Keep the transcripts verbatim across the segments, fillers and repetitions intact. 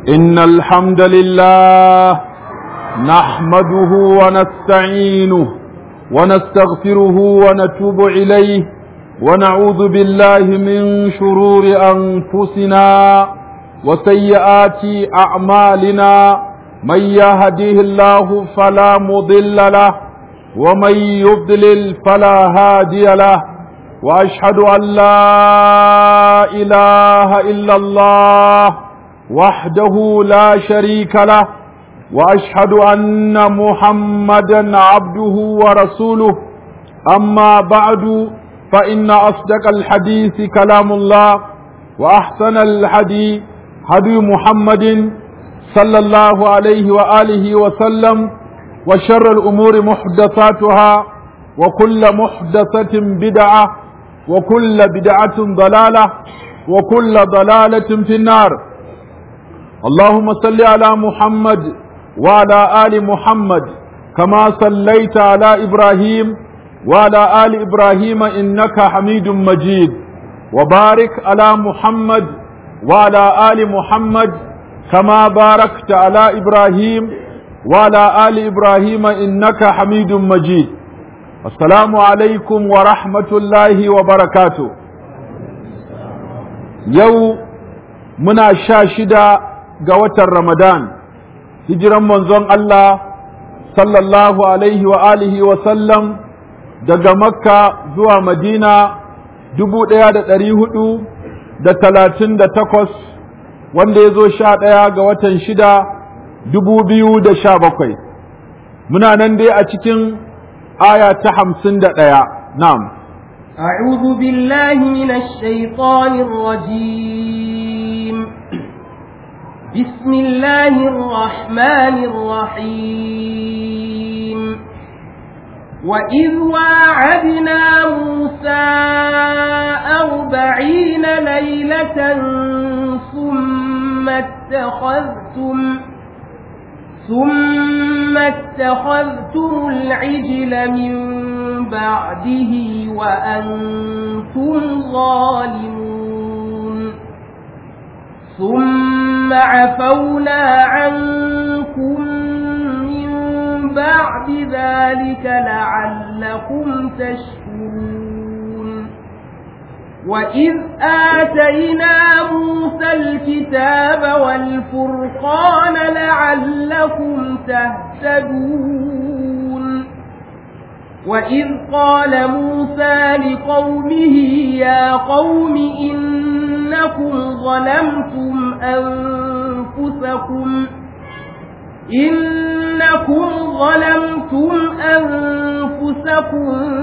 إن الحمد لله نحمده ونستعينه ونستغفره ونتوب إليه ونعوذ بالله من شرور أنفسنا وسيئات أعمالنا من يهديه الله فلا مضل له ومن يضلل فلا هادي له وأشهد أن لا إله إلا الله وحده لا شريك له وأشهد أن محمدا عبده ورسوله أما بعد فإن أصدق الحديث كلام الله وأحسن الحديث هدي محمد صلى الله عليه وآله وسلم وشر الأمور محدثاتها وكل محدثة بدعة وكل بدعة ضلالة وكل ضلالة في النار. اللهم صل على محمد وعلى آل محمد كما صليت على إبراهيم وعلى آل إبراهيم إنك حميد مجيد وبارك على محمد وعلى آل محمد كما باركت على إبراهيم وعلى آل إبراهيم إنك حميد مجيد. السلام عليكم ورحمة الله وبركاته. يوم منا شاشدة قوة رمضان hijiran manzon Allah sallallahu alaihi wa alihi wa sallam daga Makka zuwa Madina dubu ɗaya da ɗari hudu da talatin da takwas wanda ya zo sha ɗaya ga watan shida dubu biyu da sha bakwai. Muna nan dai a cikin aya ta hamsin da ɗaya. Na'am. أعوذ بالله من الشيطان الرجيم. بسم الله الرحمن الرحيم. وإذ واعدنا موسى أربعين ليلة ثم اتخذتم ثم اتخذتم العجل من بعده وأنتم ظالمون ثم عفونا عنكم من بعد ذلك لعلكم تشكرون. وإذ آتينا موسى الكتاب والفرقان لعلكم تهتدون. وإذ قال موسى لقومه يا قوم إنكم ظلمتم أنفسكم إنكم ظلمتم أنفسكم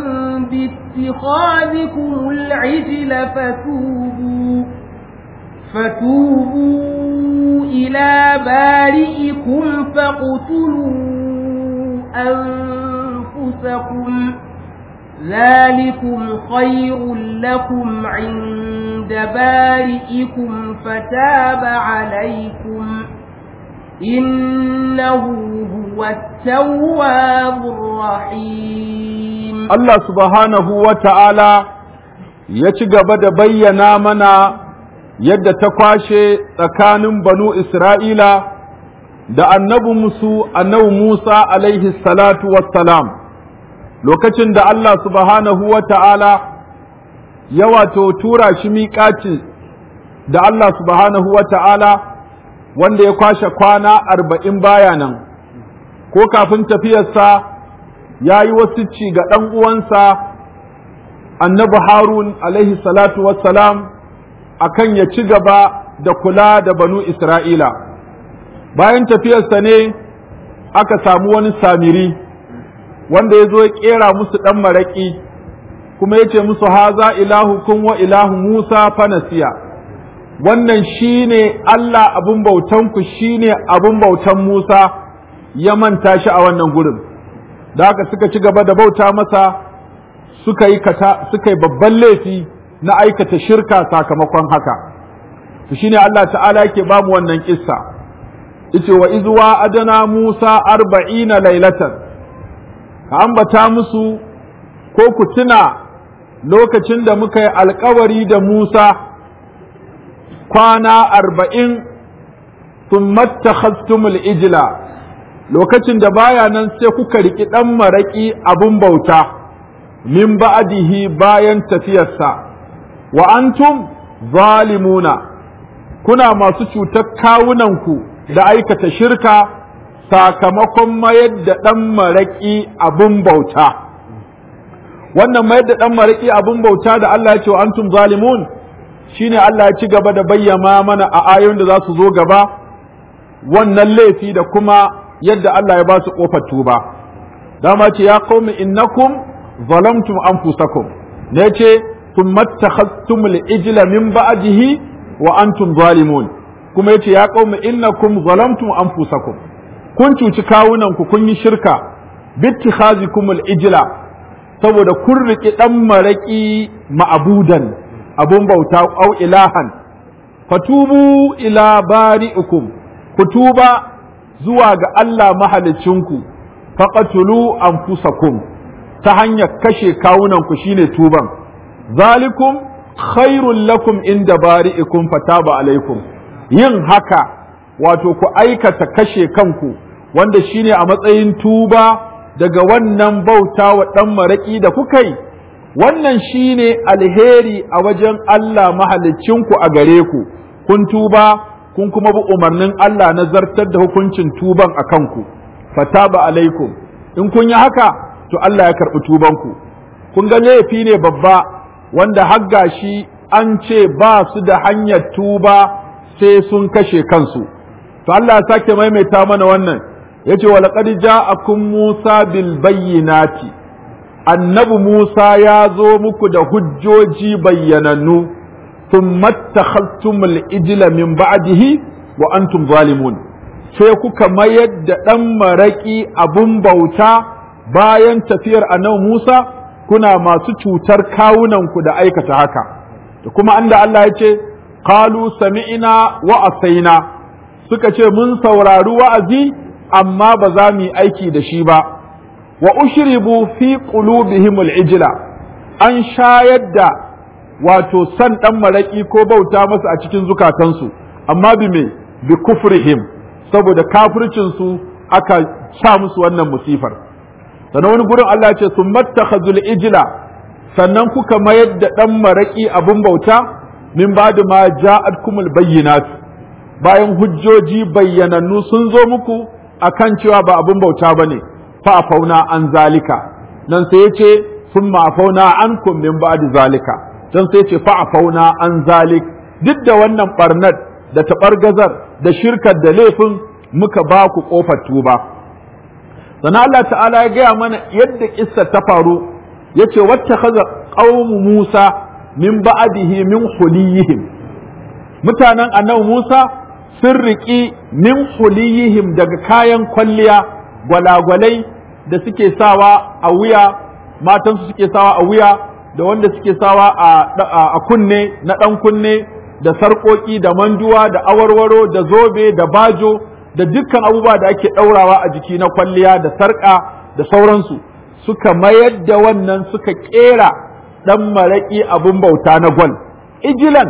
باتخاذكم العجل فتوبوا فتوبوا إلى بارئكم فاقتلوا أنفسكم ذلكم خير لكم عند بارئكم فتاب عليكم إنه هو التواب الرحيم. الله سبحانه وتعالى يتجب بينا منا يد تقاشي تكان بنو إسرائيل da annabi musu annabi Musa alaihi salatu wassalam lokacin da Allah subhanahu wa ta'ala ya wato tura shi miƙaci da Allah subhanahu wa ta'ala wanda ya kwashe kwana arba'in baya nan ko kafin tafiyarsa ya yi wasicci ga ɗan uwansa annabi Harun alaihi salatu wassalam akan ya ci gaba da kula da banu Isra'ila. Bayan tafiyarsa ne aka samu wani samiri wanda ya zo ya ƙera musu ɗan maraƙi kuma ya ce musu haza ilahukum wa ilahu Musa fanasiya, wannan shi ne Allah abin bautanku shi ne abin bautan Musa ya manta shi a wannan gurin. Da haka suka ci gaba da bauta masa suka yi kata suka yi babban laifi na aikata shirka sakamakon haka. To shine Allah ta'ala yake ba mu wannan kissa. Yace wa izwa adana Musa arba'ina lailatan. Ka ambata musu ko ku tuna lokacin da muka yi alkawari da Musa kwana arba'in thumma takhastumul ijla lokacin da baya nan sai kuka riki dan maraki abun bauta min ba'dihi bayan tafiyarsa wa antum zalimuna kuna masu cutar kawunanku da aikata shirka sakamakon mayar da ɗan maraƙi abin bauta wannan mayar da ɗan maraƙi abin bauta da Allah ya ce wa antum zalimun shine Allah ya ci gaba da bayyana mana a ayoyin da za su zo gaba wannan laifi da kuma yadda Allah ya ba su ƙofar tuba dama ce ya qaumi innakum zalamtum anfusakum ne ce thumma takhastumul ijla min ba'dihi wa antum zalimun kuma yace ya qaumi innakum zalamtum anfusakum kun cuci kawunanku kun yi shirka bittikhazikumul ijla saboda kun riƙi ɗan maraƙi ma'abudan abun bauta au ilahan fatubu ila bari'ikum ku tuba zuwa ga Allah mahalicinku faqatulu anfusakum ta hanyar kashe kawunanku shine tuban zalikum khairul lakum inda bari'ikum fataba alaikum yin haka wato ku aikata kashe kanku wanda shine a matsayin tuba daga wannan bauta wa ɗan maraƙi da kuka yi wannan shine alheri a wajen Allah mahalicinku a gare ku kun tuba kun kuma bi umarnin Allah na zartar da hukuncin tuban a kanku fataba alaikum in kun yi haka to Allah ya karɓi tubanku kun ga laifi ne babba wanda har gashi an ce ba su da hanyar tuba sai sun kashe kansu to Allah ya sake maimaita mana wannan yace wa laqad ja'akum Musa bil bayyinati annabi Musa ya zo muku da hujjoji bayyanannu thumma takhastumul ijla min ba'dihi wa antum zalimun sai kuka mayar da dan maraki abun bauta bayan tafiyar annabi Musa kuna masu cutar kawunanku da aikata haka da kuma anda Allah ya ce qalu sami'na wa asaina suka ce mun saurari wa'azi amma ba za mu yi aiki da shi ba wa ushribu fi qulubihim al-ijla an shayar da wato san dan maraki ko bauta masa a cikin zukatansu amma bi me bi kufrihim saboda kafircin su aka sa musu wannan musifar sannan wani gurin Allah ya ce summattakhazul ijla sannan kuka mayar da dan maraki abun bauta min ba'di ma ja'atkumul bayyinat bayan hujjoji bayyanannu sun zo muku akan cewa ba abin bauta bane fa afauna an zalika nan sai yace summa afauna ankum min ba'di zalika dan sai yace fa afauna an zalik duk da wannan barnat da tabargazar da shirkar da laifin muka ba ku kofar tuba sannan Allah ta'ala ya gaya mana yadda kissa ta faru yace wattakhadha qaumu Musa min ba'dihi min huliyihim mutanen annabi Musa sun riƙi min huliyihim daga kayan kwalliya gwalagwalai da suke sawa a wuya matansu suke sawa a wuya da wanda suke sawa a kunne na ɗan kunne da sarƙoƙi da manduwa da awarwaro da zobe da bajo da dukkan abubuwa da ake ɗaurawa a jiki na kwalliya da sarƙa da sauransu suka mayar da wannan suka ƙera ɗan maraƙi abin bauta na gwal ijilan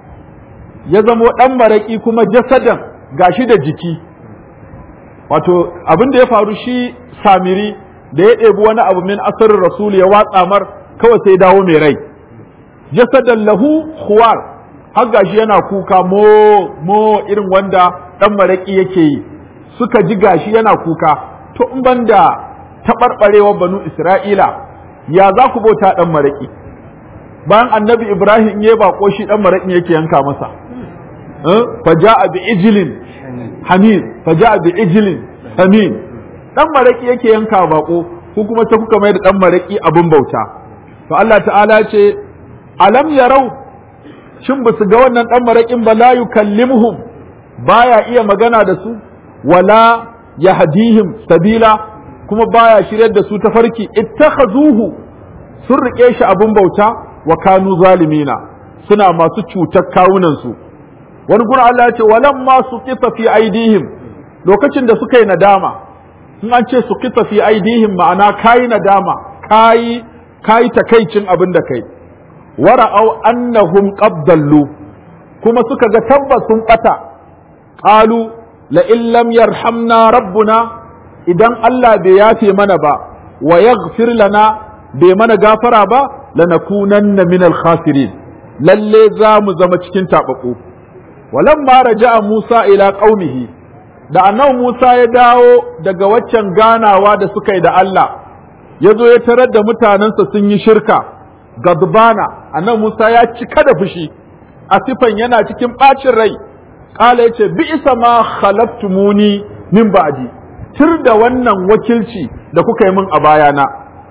ya zamo ɗan maraƙi kuma jasadan gashi da jiki wato abin da ya faru shi samiri da ya ɗebi wani abu min asarin rasul ya watsa mar kawai sai dawo mai rai jasadan lahu khuwar har gashi yana kuka mo mo irin wanda ɗan maraƙi yake yi suka ji gashi yana kuka to in banda taɓarɓarewar banu isra'ila ya za ku bauta ɗan maraƙi bayan annabi ibrahim ya bako shi ɗan maraƙi yake yanka masa faja'a bi ijlin hamid faja'a bi ijlin hamid dan maraki yake yanka bako ko kuma ta kuka mai da dan maraki abin bauta to Allah ta'ala ce alam yarau shin ba su ga wannan dan marakin ba la yukallimuhum baya iya magana da su wala yahdihim sabila kuma baya shiryar da su ta farki ittakhazuhu sun rike shi abin bauta wa kanu zalimina suna masu cutar kawunan su wani gurin Allah ya ce walam ma suqita fi aidihim lokacin da suka yi nadama in an ce suqita fi aidihim ma'ana kai nadama kai kai takaicin abin da kai wara'au annahum qad dallu kuma suka ga tabbas sun bata qalu la in lam yarhamna rabbuna idan Allah bai yafe mana ba wa yaghfir lana bai mana gafara ba lanakunanna minal khasirin lalle za mu zama cikin tabaku walamma raja'a Musa ila qaumihi da annabi Musa ya dawo daga waccan ganawa da suka yi da Allah ya zo ya tarar da mutanensa sun yi shirka gadbana annabi Musa ya cika da fushi asifan yana cikin bacin rai kala yace bi isa ma khalaftumuni min ba'di tir da wannan wakilci da kuka yi min a bayana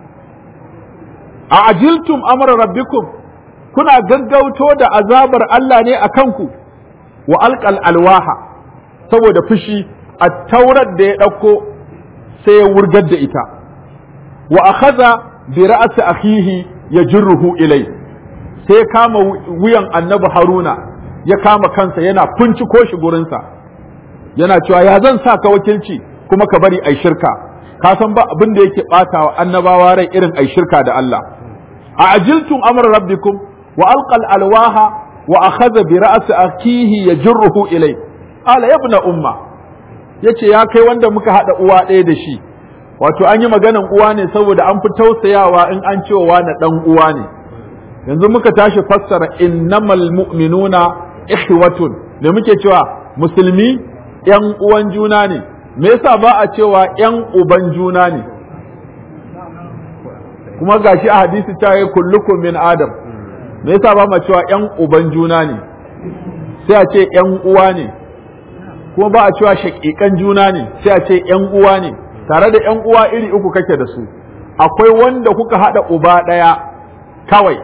a ajiltum amra rabbikum kuna gaggauto da azabar Allah ne a kanku wa alqal alwaha saboda fushi a taurar da ya ɗauko sai ya wurgar da ita wa akhadha bi ra'si akhihi yajruhu ilai sai kama wuyan annabi Haruna ya kama kansa yana finciko shi gurinsa yana cewa ya zan sa ka wakilci kuma ka bari ai shirka ka san ba abin da yake batawa annabawa rai irin ai shirka da Allah a ajiltum amra rabbikum wa alqal alwaha wa akhadha bi ra'si akhihi yajruhu ilai ala yabna umma yace ya kai wanda muka hada uwa ɗaya da shi wato an yi maganan uwa ne saboda an fi tausayawa in an cewa na dan uwa ne yanzu muka tashi fassara innamal mu'minuna ikhwatun da muke cewa musulmi yan uwan juna ne me yasa ba a cewa yan uban juna ne kuma gashi a hadisi ta yi kullukum min adam me yasa ba ma cewa yan uban juna ne sai a ce yan uwa ne kuma ba a cewa shaƙiƙan juna ne sai a ce ƴan uwa ne tare da ƴan uwa iri uku kake da su akwai wanda kuka haɗa uba ɗaya kawai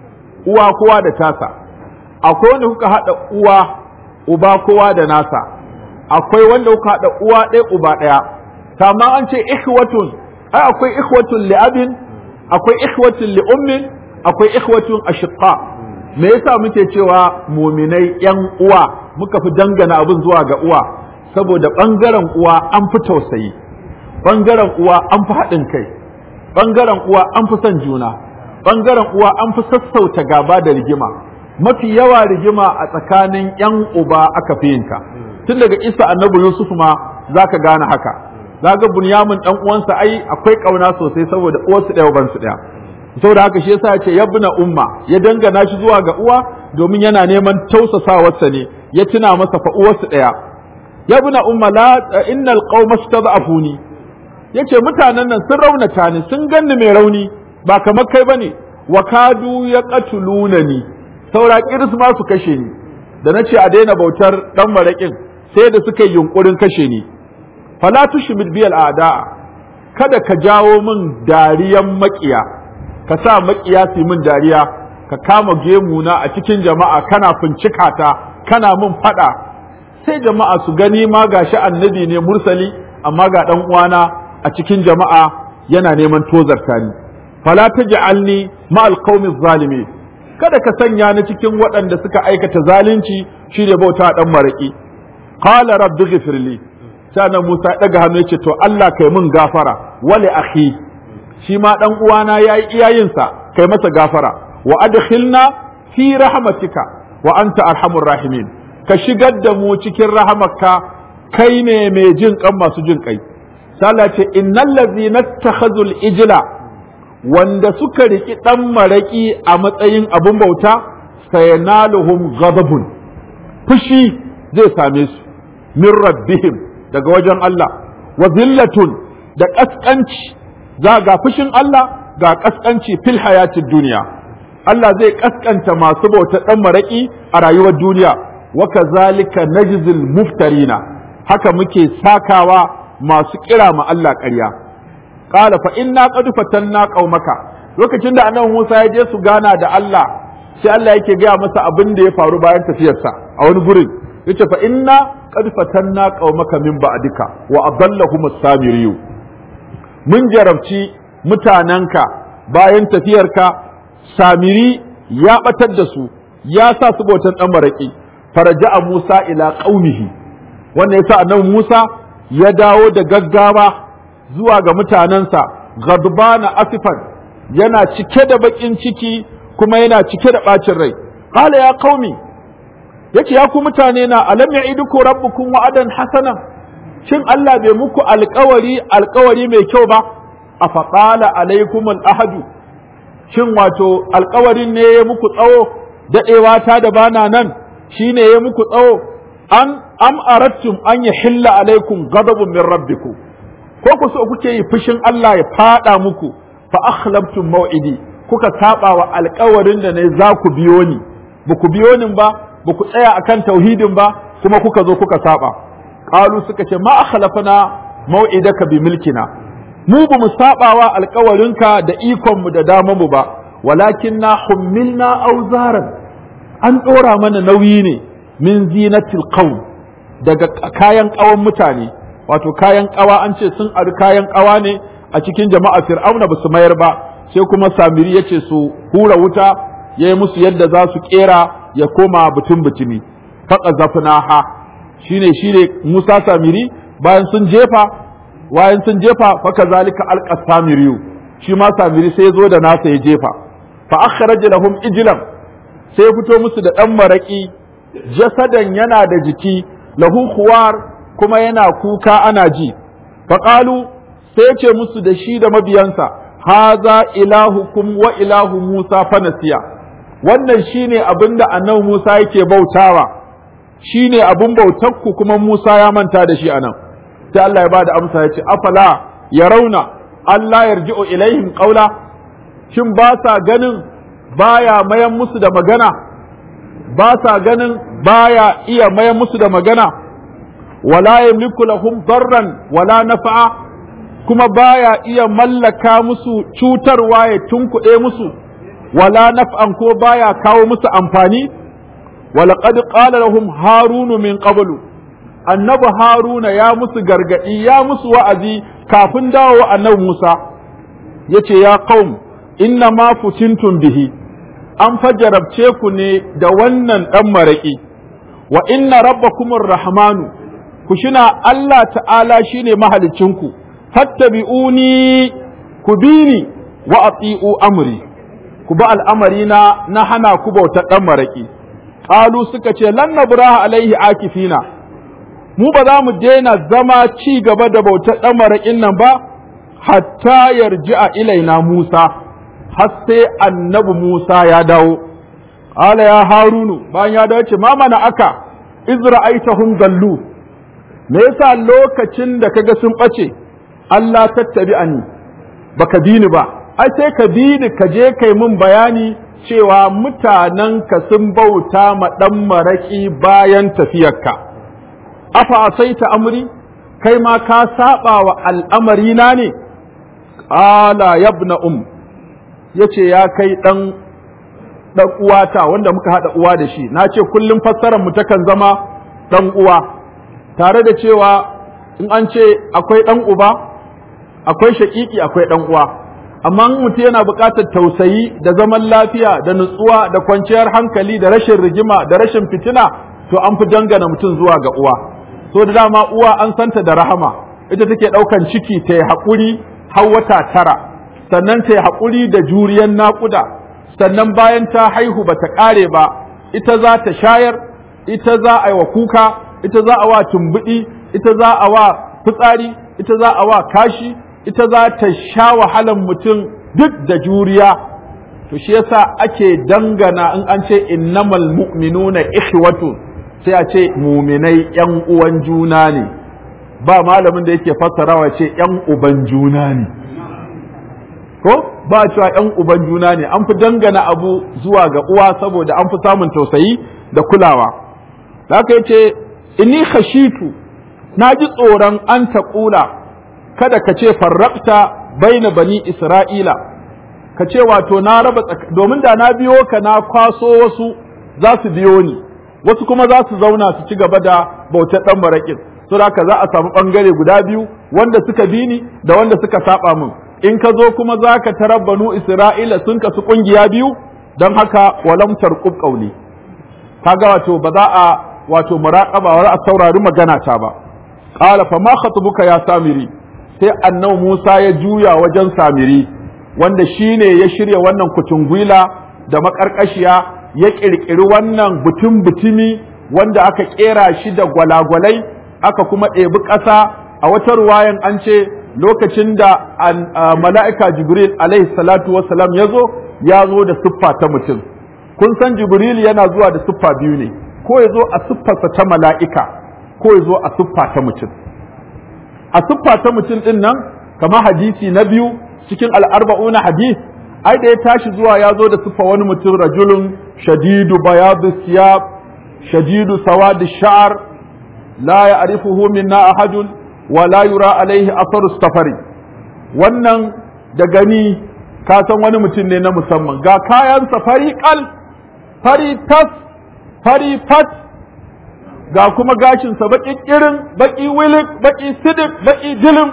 uwa kowa da tasa akwai wanda kuka haɗa uwa uba kowa da nasa akwai wanda kuka haɗa uwa ɗaya uba ɗaya amma an ce ikhwatun ai akwai ikhwatun li abin akwai ikhwatun li ummin akwai ikhwatun ashqa me yasa muke cewa muminai ƴan uwa muka fi dangana abin zuwa ga uwa saboda ɓangaren uwa an fi tausayi ɓangaren uwa an fi haɗin kai ɓangaren uwa an fi son juna ɓangaren uwa an fi sassauta gaba da rigima mafi yawa rigima a tsakanin ƴan uba aka fi yinka tun daga isa annabi yusuf ma zaka gane haka zaga bunyamin dan uwansa ai akwai kauna sosai saboda uwarsu ɗaya uban su ɗaya saboda haka shi yasa ya ce yabna umma ya dangana shi zuwa ga uwa domin yana neman tausasawarsa ne ya tuna masa fa uwarsu ɗaya yabna umma la innal qauma stad'afuni yace mutanen nan sun raunata ni sun ganni mai rauni ba kamar kai bane wa kadu yaqtuluna ni saura kiris ma su kashe ni da nace a daina bautar dan marakin sai da suka yi yunkurin kashe ni fala tushmid biyal a'da'a kada ka jawo min dariyan makiya ka sa makiya su min dariya ka kama gemuna a cikin jama'a kana fincika ta kana min fada sai jama'a su gani ma gashi annabi ne mursali amma ga dan uwana a cikin jama'a yana neman tozarta ni fala taj'alni ma'al qaumi zalimin kada ka sanya ni cikin waɗanda suka aikata zalunci shi da bauta dan maraki qala rabbi ghfirli sanan Musa ya daga hannu yace to Allah kai mun gafara wali akhi shi ma dan uwana yayi iyayensa kai masa gafara wa adkhilna fi rahmatika wa anta arhamur rahimin ka shigar da mu cikin rahamarka kai ne mai jin kan masu jin kai sala ce innal ladzina takhazul ijla wanda suka riki dan maraki a matsayin abun bauta sayanaluhum ghadabun fushi zai same su min rabbihim daga wajen Allah wa zillatun da kaskanci za ga fushin Allah ga kaskanci fil hayatid duniya Allah zai kaskanta masu bauta dan maraki a rayuwar duniya wa kazalika najzil muftarina haka muke sakawa masu kira ma Allah ƙarya qala fa inna qad fatanna qaumaka lokacin da annabi Musa ya je su gana da Allah sai Allah yake gaya masa abin da ya faru bayan tafiyarsa a wani gurin yace fa inna qad fatanna qaumaka min ba'dika wa adallahum as-samiriyu mun jarabci mutanenka bayan tafiyarka samiri ya batar da su ya sa su bautan dan maraki faraja'a Musa ila qaumihi wannan yasa annabi Musa ya dawo da gaggawa zuwa ga mutanensa ghadbana asifan yana cike da bakin ciki kuma yana cike da bacin rai qala ya qaumi yace ya ku mutane na alam ya'idukum rabbukum wa'adan hasana shin Allah bai muku alƙawari alƙawari mai kyau ba afaqala alaikum al-ahadu shin wato alƙawarin ne ya muku tsawo dadewa ta da bana nan shine ya muku tsawo an am arattum an yahilla alaikum ghadabun min rabbikum ko ku so kuke yi fushin Allah ya fada muku fa akhlabtum maw'idi kuka saba wa alƙawarin da ne za ku biyo ni ba ku biyo ni ba ba ku tsaya akan tauhidin ba kuma kuka zo kuka saba qalu suka ce ma akhlafna maw'idaka bi milkina mu ba mu saba wa alƙawarinka da ikon mu da daman mu ba walakinna hummilna awzaran an dora mana nauyi ne min zinatil qawm daga kayan kawan mutane wato kayan kawa an ce sun ari kayan kawa ne a cikin jama'a fir'auna ba su mayar ba sai kuma samiri yace su hura wuta yayi musu yadda za su kera ya koma butun butumi faqa zafnaha shine shine Musa samiri bayan sun jefa bayan sun jefa fa kazalika alqa samiriyu shi ma samiri sai ya zo da nasa ya jefa fa akhraj lahum ijlan sai ya fito musu da dan maraki jasadan yana da jiki lahu khuwar kuma yana kuka ana ji faƙalu sai ce musu da shi da mabiyansa haza ilahukum wa ilahu Musa fanasiya wannan shine abinda annabi Musa yake bautawa shine abin bautarku kuma Musa ya manta da shi anan sai Allah ya bada amsa ya ce afala yarawna Allah yarji'u ilaihim qawla shin ba sa ganin baya mayan musu da magana ba sa ganin baya iya mayan musu da magana wala yamliku lahum darran wala nafa'a kuma baya iya mallaka musu cutarwa ya tunkuɗe musu wala naf'an ko baya kawo musu amfani walaqad qala lahum harunu min qablu annabi haruna ya musu gargadi ya musu wa'azi kafin dawo annabi Musa yace ya qaum inna ma futintum bihi an fajarabce ku ne da wannan dan maraki wa inna rabbakumur rahmanu ku shina Allah ta'ala shine mahalicinku fattabi'uni ku bini wa ati'u amri ku ba al'amari na na hana ku bautar dan maraki qalu suka ce lan nabraha alaihi akifina mu ba za mu daina zama ci gaba da bautar dan marakin nan ba hatta yarji'a ilaina Musa har sai annabi Musa ya dawo qala ya harunu bayan ya dawo ce ma mana aka izra'aitahum dallu me yasa lokacin da kaga sun bace Allah tattabi'ani baka bi ni ba ai sai ka bi ni ka je kai mun bayani cewa mutanen ka sun bauta ma dan maraki bayan tafiyarka afa asaita amri kai ma ka saba wa al'amari na ne ala yabna um yace ya kai dan dan uwata wanda muka hada uwa da shi na ce kullum fassarar mu takan zama dan uwa tare da cewa in an ce akwai ɗan uba akwai shaƙiƙi akwai ɗan uwa amma mutum yana buƙatar tausayi da zaman lafiya da nutsuwa da kwanciyar hankali da rashin rigima da rashin fitina to an fi dangana mutum zuwa ga uwa so da dama uwa an santa da rahama ita take ɗaukan ciki ta yi haƙuri har wata tara sannan ta yi haƙuri da juriyan naƙuda sannan bayan ta haihu ba ta ƙare ba ita za ta shayar ita za a yi wa kuka ita za a wa tumbuɗi ita za a wa fitsari ita za a wa kashi ita za ta sha wahalan mutum duk da juriya to shi yasa ake dangana in an ce innamal mu'minuna ikhwatu sai a ce muminai yan uwan juna ne ba malamin da yake fassarawa ce yan uban juna ne ko ba cewa yan uban juna ne an fi dangana abu zuwa ga uwa saboda an fi samun tausayi da kulawa haka yace inni khashitu na ji tsoron an taƙula kada ka ce farraqta baina bani isra'ila ka ce wato na raba domin da na biyo ka na kwaso wasu za su biyo ni wasu kuma za su zauna su ci gaba da bautar dan maraƙin saboda haka za a samu bangare guda biyu wanda suka bi ni da wanda suka saba min in ka zo kuma za ka tarar banu isra'ila sun kasu kungiya biyu don haka walam tarqub qawli kaga wato ba za a wato muraqaba wa a saurari magana ta ba qala fa ma khatubuka ya samiri sai annabi Musa ya juya wajen samiri wanda shine ya shirya wannan kutungwila da makarkashiya ya kirkiri wannan butun butumi wanda aka kera shi da gwalagwalai aka kuma ɗebi ƙasa. A wata ruwayan an ce lokacin da mala'ika Jibril alaihi salatu wassalam ya zo ya zo da siffa ta mutum. Kun san Jibril yana zuwa da siffa biyu ne, ko ya zo a siffarsa ta mala'ika ko ya zo a siffa ta mutum. A siffa ta mutum ɗin nan kamar hadisi na biyu cikin al'arba'una hadis, ai da ya tashi zuwa ya zo da siffa wani mutum, rajulun shadidu bayadu siyab shadidu sawadi sha'ar la ya'rifuhu minna ahadun wa la yura alaihi atharu safari. Wannan da gani ka san wani mutum ne na musamman, ga kayan safari kal fari tas fari fat, ga kuma gashinsa baki kirin baki wilik baki sidik baki dilim,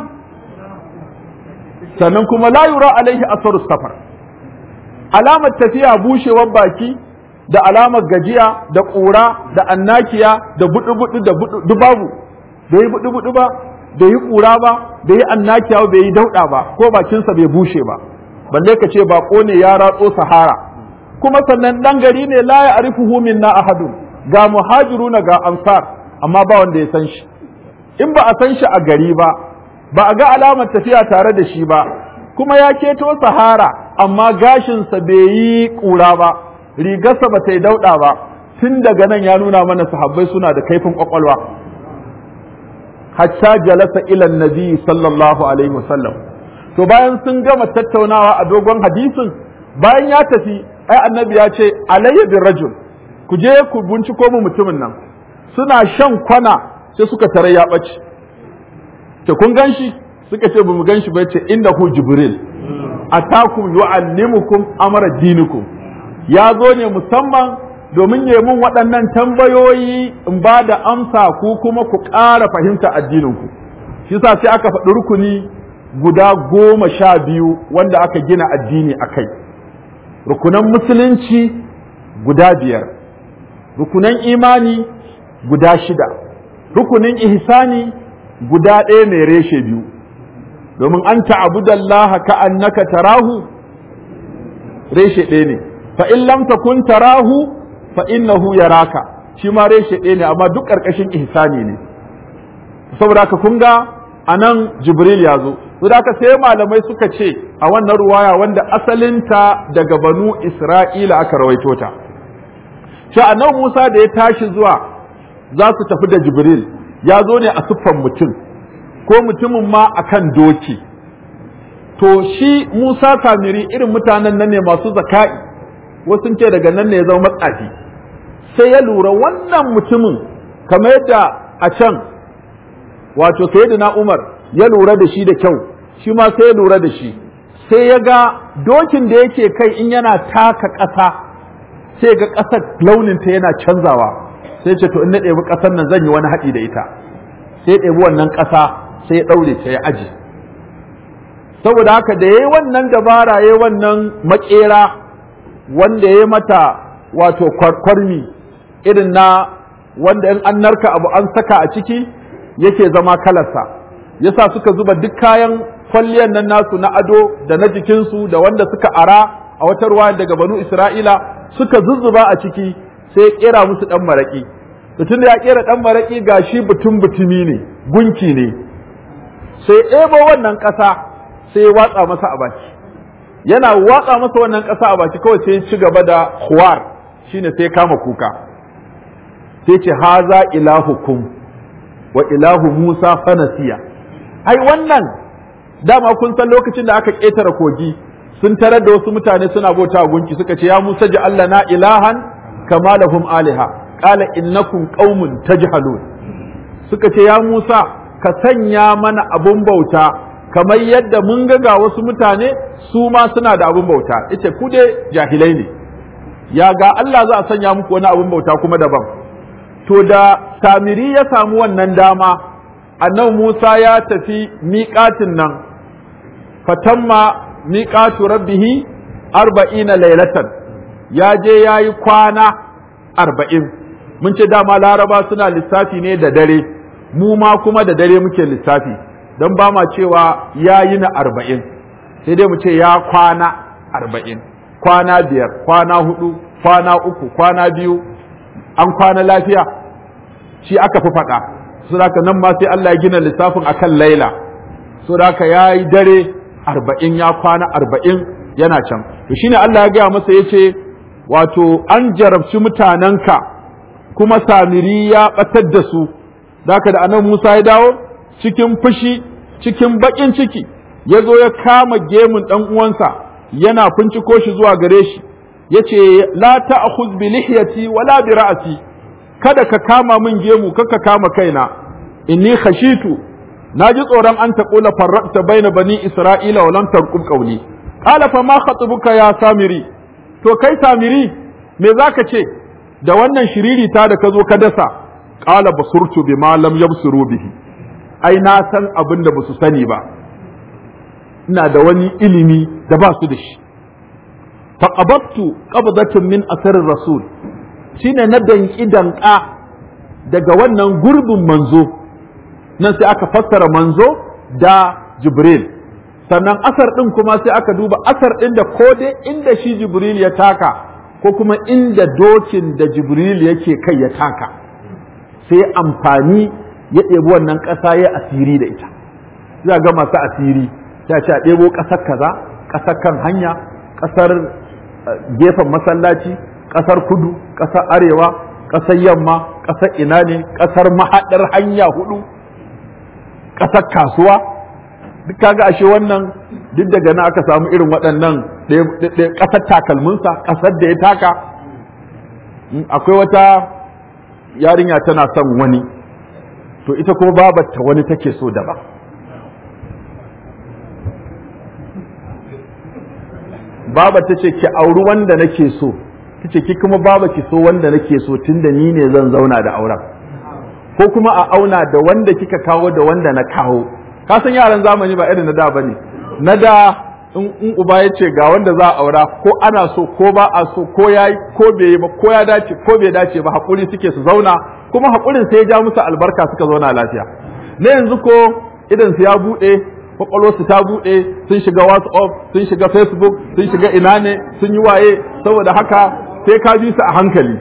sannan kuma la yura alaihi atharu safar. Alamar tafiya bushewar baki da alamar gajiya da ƙura da annakiya da buɗu-buɗu da buɗu babu, bai yi buɗu-buɗu ba, bai yi ƙura ba, bai yi annakiya ba, bai yi dauɗa ba, ko bakinsa bai bushe ba, balle ka ce baƙo ne ya ratso sahara. Kuma sannan ɗan gari ne la ya arifuhu minna ahadun, ga muhajiruna ga ansar, amma ba wanda ya san shi. In ba a san shi a gari ba, ba a ga alamar tafiya tare da shi ba, kuma ya keto sahara, amma gashinsa bai yi ƙura ba, rigarsa ba ta yi dauɗa ba. Tun daga nan ya nuna mana sahabbai suna da kaifin ƙwaƙwalwa. Hatta jalasa ilan nabi sallallahu alaihi wasallam. To bayan sun gama tattaunawa a dogon hadisin, bayan ya tafi, ai annabi ya ce alayya bin rajul, ku je ku binciko mu mutumin nan. Suna shan kwana sai suka tare ya ɓace. Ce kun gan shi? Suka ce bamu gan shi ba, ce innahu jibril atakum yu'allimukum amra dinikum. Ya zo ne musamman domin ya mun waɗannan tambayoyi in ba da amsa ku kuma ku ƙara fahimta addininku. Shi sa sai aka faɗi rukuni guda goma sha biyu wanda aka gina addini a kai. Rukunan musulunci guda biyar, rukunan imani guda shida, rukunin ihsani guda ɗaya mai reshe biyu, domin an ta'budallaha ka annaka tarahu reshe ɗaya ne, fa in lam takun tarahu fa innahu yaraka, shi ma reshe ɗaya ne amma duk ƙarƙashin ihsani ne. Saboda haka kun ga anan Jibril ya zo, saboda haka sai malamai suka ce a wannan ruwaya wanda asalinta daga banu Isra'ila aka rawaito ta, shi annabi Musa da ya tashi zuwa za su tafi da Jibril ya zo ne a siffan mutum, ko mutumin ma akan doki. To shi Musa Samiri irin mutanen nan ne masu zaka'i, wasu ce daga nan ne ya zama matsafi. Sai ya lura wannan mutumin kamar yadda a can wato sayyidina Umar ya lura da shi da kyau, shi ma sai ya lura da shi, sai ya ga dokin da yake kai in yana taka ƙasa sai ga ƙasar launinta yana canzawa, sai ce to in na ɗebi ƙasar nan zan yi wani haɗi da ita, sai ɗebi wannan ƙasa sai ya ɗaure ta ya aji. Saboda haka da ya yi wannan dabara ya yi wannan maƙera wanda ya yi mata wato kwarmi irin na wanda in an narka abu an saka a ciki yake zama kalarsa, yasa suka zuba duk kayan kwalliyar nan nasu na ado da na jikinsu da wanda suka ara a wata ruwa daga banu Isra'ila suka zuzzuba a ciki, sai ya kera musu dan maraki. Mutum da ya kera dan maraki gashi butun butumi ne, gunki ne, sai ebo wannan ƙasa sai ya watsa masa a baki. Yana watsa masa wannan ƙasa a baki kawai sai ya ci gaba da huwar, shine sai kama kuka, sai ce haza ilahukum wa ilahu Musa fanasiya. Ai wannan dama kun san lokacin da aka ƙetare kogi sun tarar da wasu mutane suna bauta gunki, suka ce ya Musa ji Allah na ilahan kama lahum aliha qala innakum qaumun tajhalun. Suka ce ya Musa ka sanya mana abun bauta kamar yadda mun ga ga wasu mutane su ma suna da abun bauta. Ita ku dai jahilai ne, ya ga Allah za a sanya muku wani abun bauta kuma daban. To da Samiri ya samu wannan dama, annabi Musa ya tafi miƙatin nan, fatamma miƙatu rabbihi arba'ina lailatan, ya je ya yi kwana arba'in. Mun ce dama Laraba suna lissafi ne da dare, mu ma kuma da dare muke lissafi, don ba ma cewa ya yi na arba'in, sai dai mu ce ya kwana arba'in, kwana biyar, kwana hudu, kwana uku, kwana biyu, an kwana lafiya, shi aka fi faɗa so da nan ma sai Allah ya gina lissafin akan laila so da ya yi dare arba'in ya kwana arba'in yana can to shine Allah ya gaya masa yace wato an jarabci mutanenka kuma samiri ya batar da su daka da anan Musa ya dawo cikin fushi cikin bakin ciki ya zo ya kama gemun dan uwansa yana finciko shi zuwa gare shi yace la ta'khudh bi lihyati wala bi ra'si kada ka kama min gemu kaka kama kaina inni khashitu naji tsoron an taqula farraqta baina bani isra'ila wa lam tarqub qawli qala fa ma khatubuka ya samiri to kai samiri me zaka ce da wannan shiriri ta da kazo ka dasa qala basurtu bima lam yabsuru bihi ai na san abin da basu sani ba ina da wani ilimi da ba su da shi faqabattu qabdatan min asar rasul shine na danki danka daga wannan gurbin manzo nan sai aka fassara manzo da jibril sannan asar din kuma sai aka duba asar din da ko dai inda shi jibril ya taka ko kuma inda dokin da jibril yake kai ya taka sai amfani ya ɗebi wannan ƙasa ya asiri da ita za ga masu asiri ta ce a ɗebo ƙasar kaza ƙasar kan hanya ƙasar gefen masallaci ƙasar kudu ƙasar arewa ƙasar yamma ƙasar ina ne ƙasar mahaɗar hanya hudu ƙasar kasuwa duk kaga ashe wannan duk daga nan aka samu irin waɗannan ƙasar takalminsa ƙasar da ya taka akwai wata yarinya tana son wani to ita kuma babarta wani take so daban baba ta ce ki auri wanda nake so ta ce ki kuma baba ki so wanda nake so tunda ni ne zan zauna da auren ko kuma a auna da wanda kika kawo da wanda na kawo ka san yaran zamani ba irin na da bane na da in, in uba ya ce ga wanda za a aura ko ana so ko ba a so ko yayi ko bai yi ba ko ya dace ko bai dace ba hakuri suke su zauna kuma hakurin sai ya ja musu albarka suka zauna lafiya na yanzu ko idan su ya bude kwakwalwarsu ta buɗe sun shiga whatsapp sun shiga facebook sun shiga ina ne sun yi waye saboda haka sai ka bi su a hankali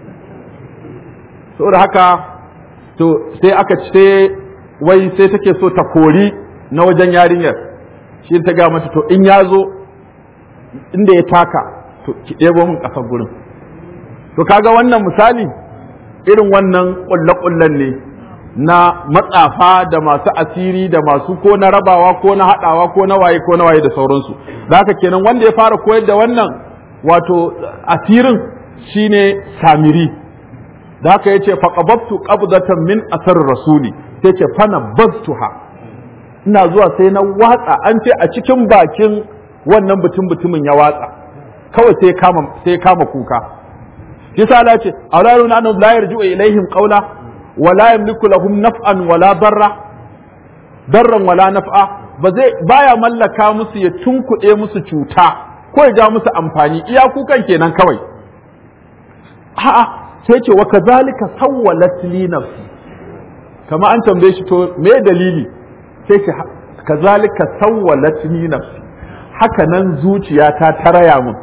saboda haka to sai aka ce wai sai take so ta kori na wajen yarinyar shi ta ga mata to in ya zo inda ya taka to ki ɗebo min ƙasar gurin to kaga wannan misali irin wannan ƙulle-ƙullen ne na matsafa da masu asiri da masu ko na rabawa ko na haɗawa ko na waye ko na waye da sauransu da haka kenan wanda ya fara koyar da wannan wato asirin shine samiri da haka yace faqabattu qabdatan min asar rasuli sai ce fana baztuha ina zuwa sai na watsa an ce a cikin bakin wannan butun butumin ya watsa kawai sai kama sai kama kuka yasa Allah ce auraruna an la yarju ilaihim qawla wala yamliku lahum naf'an wala darra darran wala naf'a ba zai baya mallaka musu ya tunkuɗe musu cuta ko ya ja musu amfani iya kukan kenan kawai a'a sai ce wa kazalika sawwalat li nafsi kama an tambaye shi to me dalili sai ce kazalika sawwalat li nafsi haka nan zuciyata ta raya mun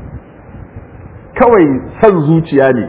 kawai san zuciya ne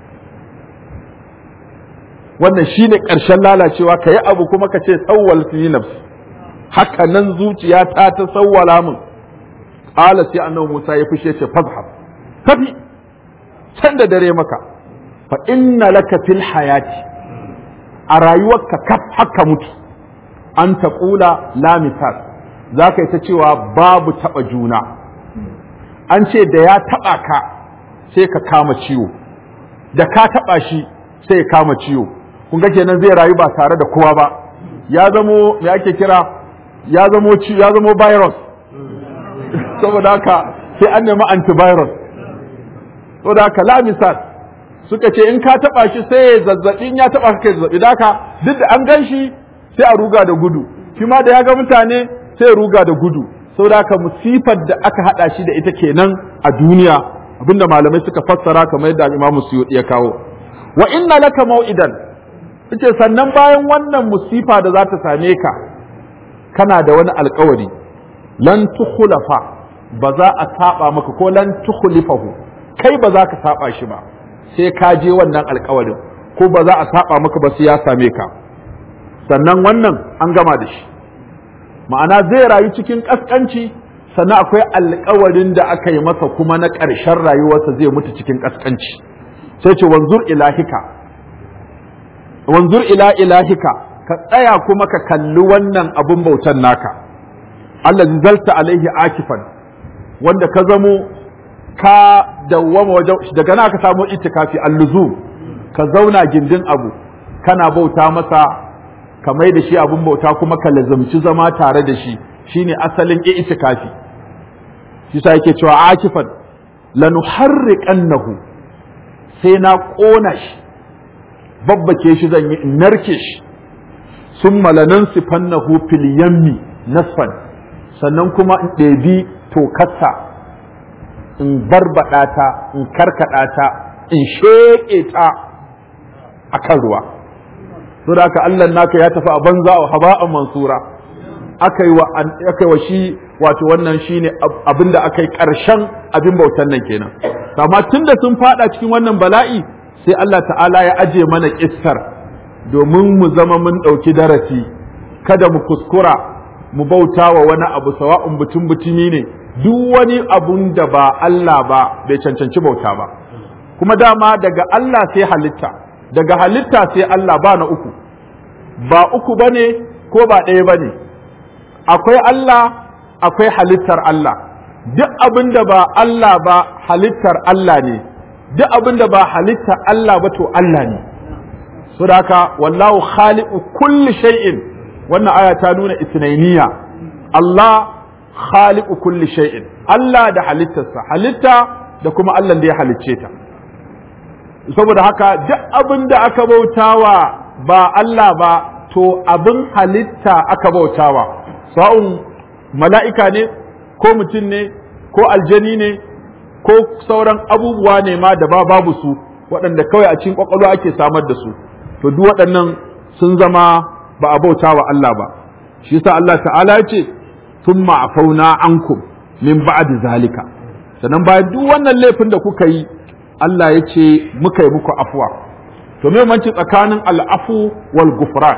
wannan shine ƙarshen lalacewa ka yi abu kuma ka ce tsawwal fi nafsi haka nan zuciya ta ta tsawwala min qala sai annabi Musa ya fushe ce fazhab tafi can da dare maka fa inna laka fil hayati a rayuwarka kaf haka mutu an taqula la misal zaka yi ta cewa babu taba juna an ce da ya taba ka sai ka kama ciwo da ka taba shi sai ya kama ciwo kun ga kenan zai rayu ba tare da kowa ba ya zamo me ake kira ya zamo ci ya zamo virus saboda haka sai an nemi antivirus saboda haka la misal suka ce in ka taba shi sai ya zazzabi in ya taba ka kai zazzabi da haka duk da an gan shi sai a ruga da gudu shi ma da ya ga mutane sai ya ruga da gudu saboda haka musifar da aka hada shi da ita kenan a duniya abinda malamai suka fassara kamar yadda Imam Suyuti ya kawo wa inna laka mau'idan yace sannan bayan wannan musifa da za ta same ka kana da wani alkawari lan tukhulafa ba za a saba maka ko lan tukhlifahu kai ba za ka saba shi ba sai ka je wannan alkawarin ko ba za a saba maka ba sai ya same ka. Sannan wannan an gama da shi, ma'ana zai rayu cikin ƙasƙanci, sannan akwai alƙawarin da aka yi masa kuma na ƙarshen rayuwarsa zai mutu cikin ƙasƙanci. Sai ce wanzur ilahika, wanzur ila ilahika, ka tsaya kuma ka kalli wannan abin bautan naka, Allah zalta alaihi akifan, wanda ka zamo ka dawwama wajen, daga na ka samu itikafi alluzum, ka zauna gindin abu kana bauta masa, ka mai da shi abin bauta kuma ka lazumci zama tare da shi, shine asalin itikafi. Shi sa yake cewa akifan lanuharriqannahu, sai na kona shi, babbake shi zan yi in narke shi, summa lanansifannahu fil yammi nasfan, sannan kuma in ɗebi tokarsa in barbaɗa ta in karkaɗa ta in sheƙe ta a kan ruwa. So da aka Allah naka ya tafi a banza a haba'an mansura, aka yi wa, aka yi wa shi wato wannan shine abin da aka yi ƙarshen abin bautan nan kenan. Amma tun da sun faɗa cikin wannan bala'i sai Allah ta'ala ya aje mana ƙissar domin mu zama mun ɗauki darasi, kada mu kuskura mu bauta wa wani abu sawa'un butun butumi ne, duk wani abun da ba Allah ba bai cancanci bauta ba. Kuma dama daga Allah sai halitta, daga halitta sai Allah ba na uku, ba uku bane ko ba ɗaya bane, akwai Allah akwai halittar Allah, duk abin da ba Allah ba halittar Allah ne, duk abin da ba halittar Allah ba to Allah ne. So da haka wallahu khaliqu kulli shay'in, wannan aya ta nuna isnainiya, Allah khaliqu kulli shay'in, Allah da halittarsa, halitta da kuma Allah da ya halicce ta. Saboda haka duk abin da aka bautawa ba Allah ba to abin halitta aka bautawa, sa'un mala'ika ne ko mutum ne ko aljani ne ko sauran abubuwa ne ma da ba babu su, waɗanda kawai a cikin ƙwaƙwalwa ake samar da su, to duk waɗannan sun zama ba a bauta wa Allah ba. Shi yasa Allah ta'ala ya ce thumma afauna ankum min ba'di zalika, sannan bayan duk wannan laifin da kuka yi Allah ya ce muka yi muku afuwa. To me manci tsakanin al'afu wal gufran?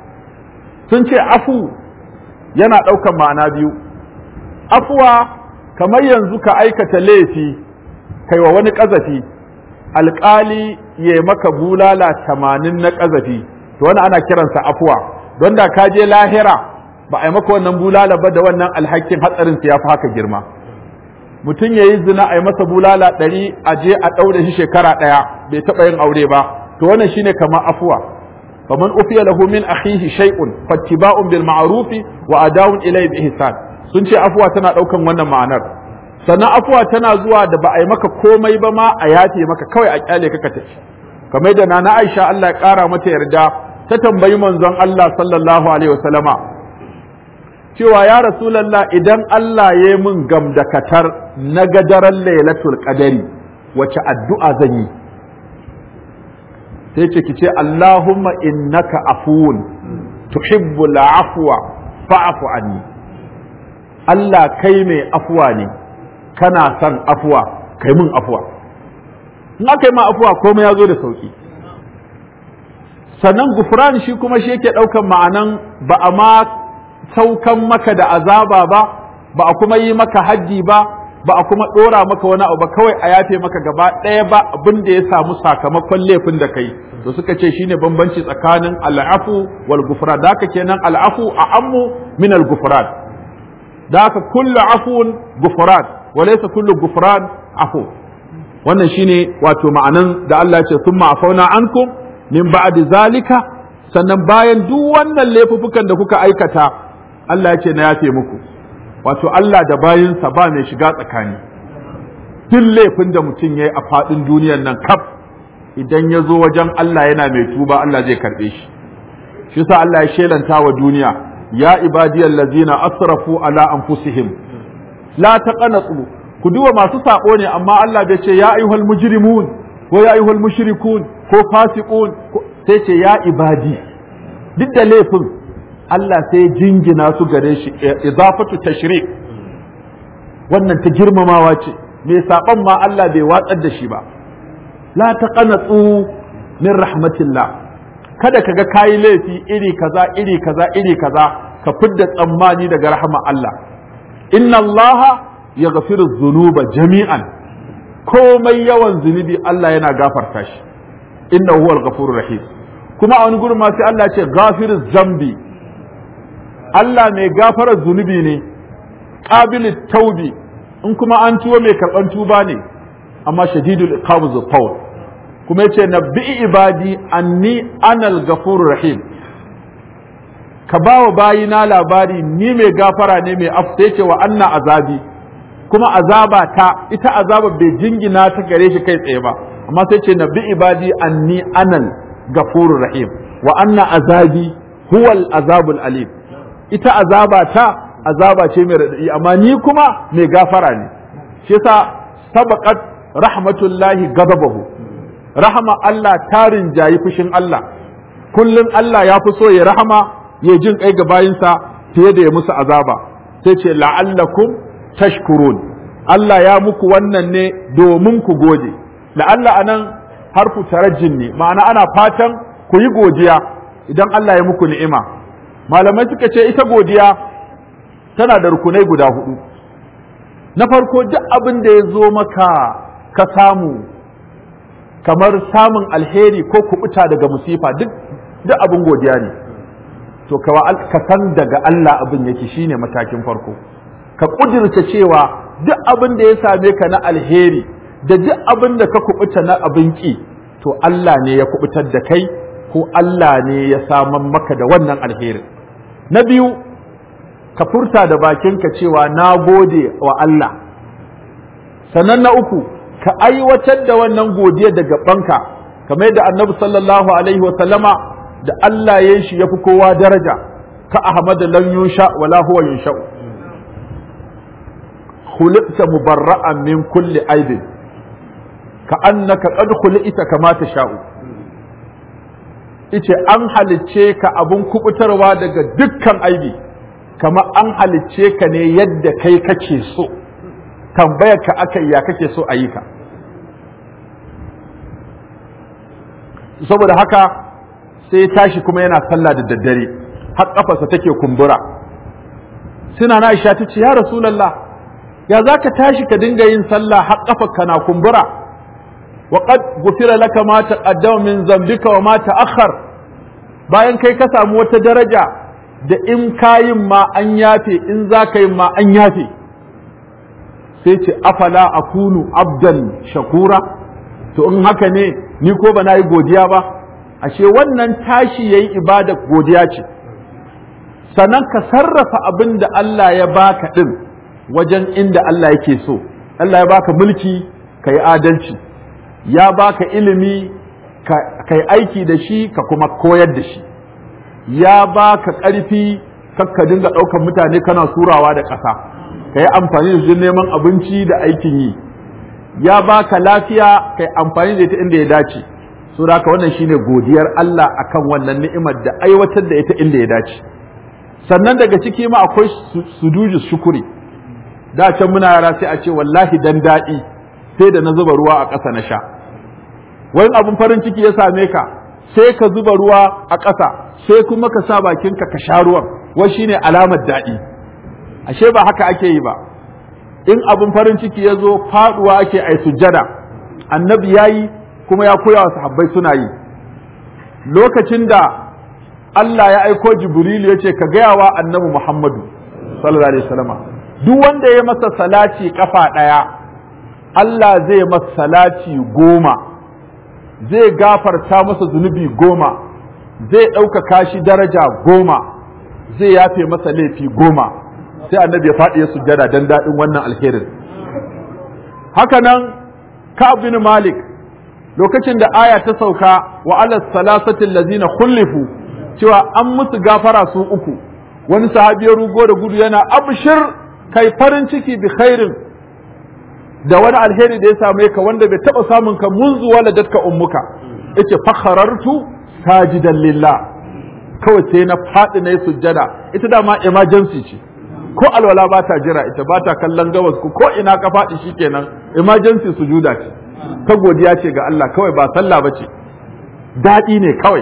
Sun ce afu yana ɗaukan ma'ana biyu. Afuwa kamar yanzu ka aikata laifi kai wa wani ƙazafi, alƙali ya maka bulala tamanin na ƙazafi, to wani ana kiransa afuwa, don da ka je lahira ba a yi maka wannan bulala ba da wannan alhakin hatsarin ya fi haka girma. Mutum ya yi zina a yi masa bulala ɗari a je a ɗaure shi shekara ɗaya bai taɓa yin aure ba, to wannan shine kamar afuwa. faman ufiya lahu min akhihi shay'un fattiba'un bil ma'ruf wa adawun ilayhi bi ihsan. Sun ce afuwa tana ɗaukan wannan ma'anar. Sannan afuwa tana zuwa da ba a yi maka komai ba ma a yafe maka kawai a kyale ka tafi. Kamar da Nana Aisha Allah ya ƙara mata yarda ta tambayi manzon Allah sallallahu alaihi wasallama cewa ya Rasulallah idan Allah ya yi min gamdakatar na gadaran lailatul qadari wace addu'a zan yi? Sai ce ki ce Allahumma innaka afuwun tuhibbul afwa fa'fu anni. Allah kai mai afuwa ne, kana son afuwa, kai min afuwa. In aka yi ma afuwa komai ya zo da sauki. Sannan gufran shi kuma shi yake ɗaukan ma'anan ba a ma saukan maka da azaba ba, ba a kuma yi maka haddi ba, ba a kuma ɗora maka wani abu ba, kawai a yafe maka gaba ɗaya ba abin da ya samu sakamakon laifin da kai. To suka ce shine bambanci tsakanin al'afu wal gufran. Da haka kenan al'afu a ammu min al gufran. Da haka kullu afun gufran wa laysa kullu gufran afu. Wannan shine wato ma'anan da Allah ya ce summa afauna ankum min ba'di zalika, sannan bayan duk wannan laifukan da kuka aikata Allah ya ce na yafe muku. Wato Allah da bayinsa ba mai shiga tsakani. Duk laifin da mutum ya yi a faɗin duniyar nan kaf idan ya zo wajen Allah yana mai tuba Allah zai karɓe shi. Shi sa Allah ya shelanta wa duniya ya ibadiyal ladzina asrafu ala anfusihim la taqanatu. Ku duba masu sako ne amma Allah bai ce ya ayyuhal mujrimun ko ya ayyuhal mushrikun ko fasiqun, sai ce ya ibadi. Duk da laifin Allah sai jingina su gare shi idafatu tashrik, wannan ta girmamawa ce. Mai saban ma Allah bai watsar da shi ba. La taqanatu min rahmatillah, kada ka ga kayi laifi iri kaza iri kaza iri kaza ka fidda tsammani daga rahama Allah. Inna Allah yaghfiru dhunuba jami'an, komai yawan zunubi Allah yana gafarta shi, innahu huwal ghafurur rahim. Kuma a wani gurin ma sai Allah ce ghafiruz zambi, Allah mai gafarar zunubi ne, qabilut taubi, in kuma an tuwo mai karban tuba ne, amma shadidul iqabi zufawl. Kuma yace nabbi ibadi anni anal ghafurur rahim, ka bawa bayina labari ni mai gafara ne mai afsa. Yace wa anna azabi, kuma azaba ta, ita azaba bai jingina ta gare shi kai tsaye ba, amma sai ce nabbi ibadi anni anal ghafurur rahim wa anna azabi huwal azabul alim. Ita azaba ta azaba ce mai radadi, amma ni kuma mai gafara ne. Shi yasa sabaqat rahmatullahi ghadabahu, rahama Allah tarin jayi fushin Allah. Kullum Allah ya fi so ya rahama ya jin kai ga bayinsa fiye da ya musu azaba. Sai ce la'allakum tashkurun, Allah ya muku wannan ne domin ku gode. La'alla anan harfu tarajjin ne, ma'ana ana fatan ku yi godiya idan Allah ya muku ni'ima. Malamai suka ce ita godiya tana da rukunai guda hudu. Na farko, duk abin da ya zo maka ka samu, kamar samun alheri ko kubuta daga musifa, duk duk abin godiya ne. To ka san daga Allah abin yake, shine matakin farko. Ka kudirce cewa duk abin da ya same ka na alheri da duk abin da ka kubuta na abin ki, to Allah ne ya kubutar da kai, ko Allah ne ya saman maka da wannan alherin. Na biyu, ka furta da bakinka cewa na gode wa Allah. Sannan na uku, ka aiwatar da wannan godiya daga banka, kamar yadda Annabi sallallahu alaihi wa sallama da Allah ya shi yafi kowa daraja, ka Ahmad lan yunsha wala huwa yunsha. Khuliqta mubarra'an min kulli aibin ka annaka qad khuliqta kama tasha'u. Ice an halicce ka abun kubutarwa daga dukkan aibi, kama an halicce ka ne yadda kai kake so. Tambayar ka aka ya kake so a yi ka. Saboda haka sai ya tashi kuma yana sallah da daddare, har kafarsa take kumbura. Suna na Aisha ta ce, ya Rasulullah, ya za ka tashi ka dinga yin sallah har kafarka na kumbura? wa qad gufira laka ma taqaddama min zambika wa ma ta'akhkhar, bayan kai ka samu wata daraja da in kayin ma an yafe, in za ka yin ma an yafe. Sai ce afala akunu abdan shakura, to in haka ne ni ko ba na yi godiya ba? Ashe wannan tashi yayi ibada godiya ce. Sannan ka sarrafa abin da Allah ya baka din wajen inda Allah yake so. Allah ya baka mulki, ka yi adalci, ya baka ilimi, ka yi aiki da shi, ka kuma koyar da shi, ya baka ƙarfi, kakka dinga ɗaukar mutane kana surawa da ƙasa, ka yi amfani da shi neman abinci da aikin yi, ya baka lafiya, ka yi amfani da ita inda ya dace. So da wannan shine godiyar Allah akan wannan ni'imar da aiwatar da ita inda ya dace. Sannan daga ciki ma akwai sujudu shukuri. Da can muna yara sai a ce wallahi dan daɗi sai da na zuba ruwa a ƙasa na sha. Wani abin farin ciki ya same ka sai ka zuba ruwa a ƙasa sai kuma ka sa bakinka ka sha ruwan, wai shine alamar daɗi. Ashe ba haka ake yi ba. In abin farin ciki ya zo faɗuwa ake ai sujjada. Annabi ya yi kuma ya koya wa sahabbai suna yi. Lokacin da Allah ya aiko Jibrilu ya ce ka gaya wa annabi Muhammadu sallallahu alaihi wasallam, duk wanda ya masa salati kafa ɗaya, Allah zai masa salati goma, zai gafarta masa zunubi goma, zai ɗaukaka shi daraja goma, zai yafe masa laifi goma. Sai annabi ya faɗi ya sujjada dan daɗin wannan alherin. Haka nan Ka'ab bin Malik, lokacin da aya ta sauka wa ala salasatin lazina khullifu, cewa an musu gafara su uku, wani sahabi ya rugo da gudu yana abshir, kai farin ciki bi khairin da wani alheri da ya same ka wanda bai taba samun ka munzu waladatka ummuka. Yace fakharartu sajidan lillah, kawai sai na faɗi na yi sujjada. Ita dama emergency ce, ko alwala ba ta jira, ita ba ta kallon gabas, ko ina ka faɗi shikenan, emergency sujuda ce ta godiya ce ga Allah, kawai ba sallah ba ce. daɗi ne kawai.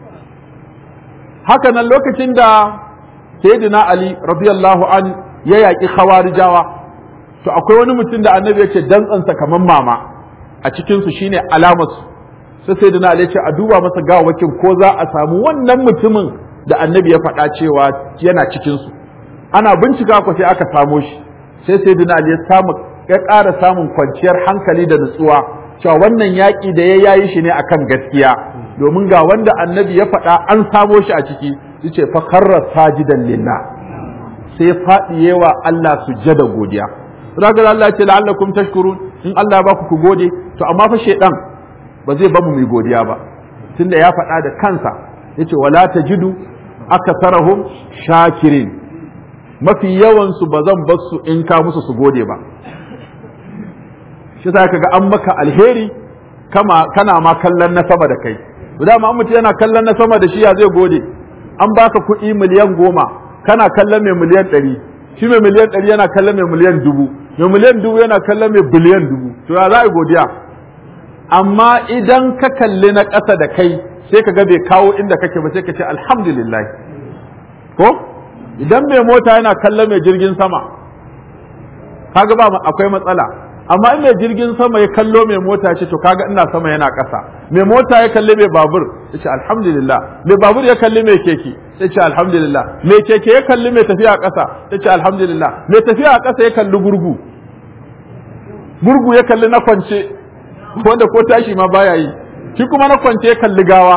Haka nan lokacin da Sayyidina Ali radiyallahu an ya yaƙi khawarijawa, to akwai wani mutum da annabi ya ce dantsansa kamar mama a cikinsu shine alamarsu, sai Sayyidina Ali ya ce a duba masa gawakin ko za a samu wannan mutumin da annabi ya faɗa cewa yana cikinsu. Ana bincika ko sai aka samo shi, sai Sayyidina Ali ya samu ya ƙara samun kwanciyar hankali da nutsuwa cewa wannan yaƙi da ya yayi shi ne akan gaskiya, domin ga wanda annabi ya faɗa an samo shi a ciki, yace fa karra sajidan lillah, sai ya faɗi yawa Allah sujjada godiya. Raga Allah ya ce la'allakum tashkurun, in Allah ya baku ku gode, to amma fa shedan ba zai bamu mu godiya ba, tunda ya faɗa da kansa yace wala tajidu akasarahum shakirin, mafi yawan su ba zan bar su in ka musu su gode ba. Shi sa kaga an maka alheri kama kana ma kallon na sama da kai, dama mutum yana kallon na sama da shi ya zai gode. An baka kuɗi miliyan goma kana kallon mai miliyan ɗari, shi mai miliyan ɗari yana kallon mai miliyan dubu, mai miliyan dubu yana kallon mai biliyan dubu, to ya za a godiya? Amma idan ka kalli na ƙasa da kai sai ka ga bai kawo inda kake ba, sai ka ce alhamdulillah. Ko idan mai mota yana kallon mai jirgin sama kaga ba akwai matsala, amma in mai jirgin sama ya kallo mai mota ce to kaga ina sama yana ƙasa. Mai mota ya kalli mai babur ya ce alhamdulillah, mai babur ya kalli mai keke ya ce alhamdulillah, mai keke ya kalli mai tafiya a ƙasa ya ce alhamdulillah, mai tafiya a ƙasa ya kalli gurgu, gurgu ya kalli na kwance wanda ko tashi ma baya yi, shi kuma na kwance ya kalli gawa.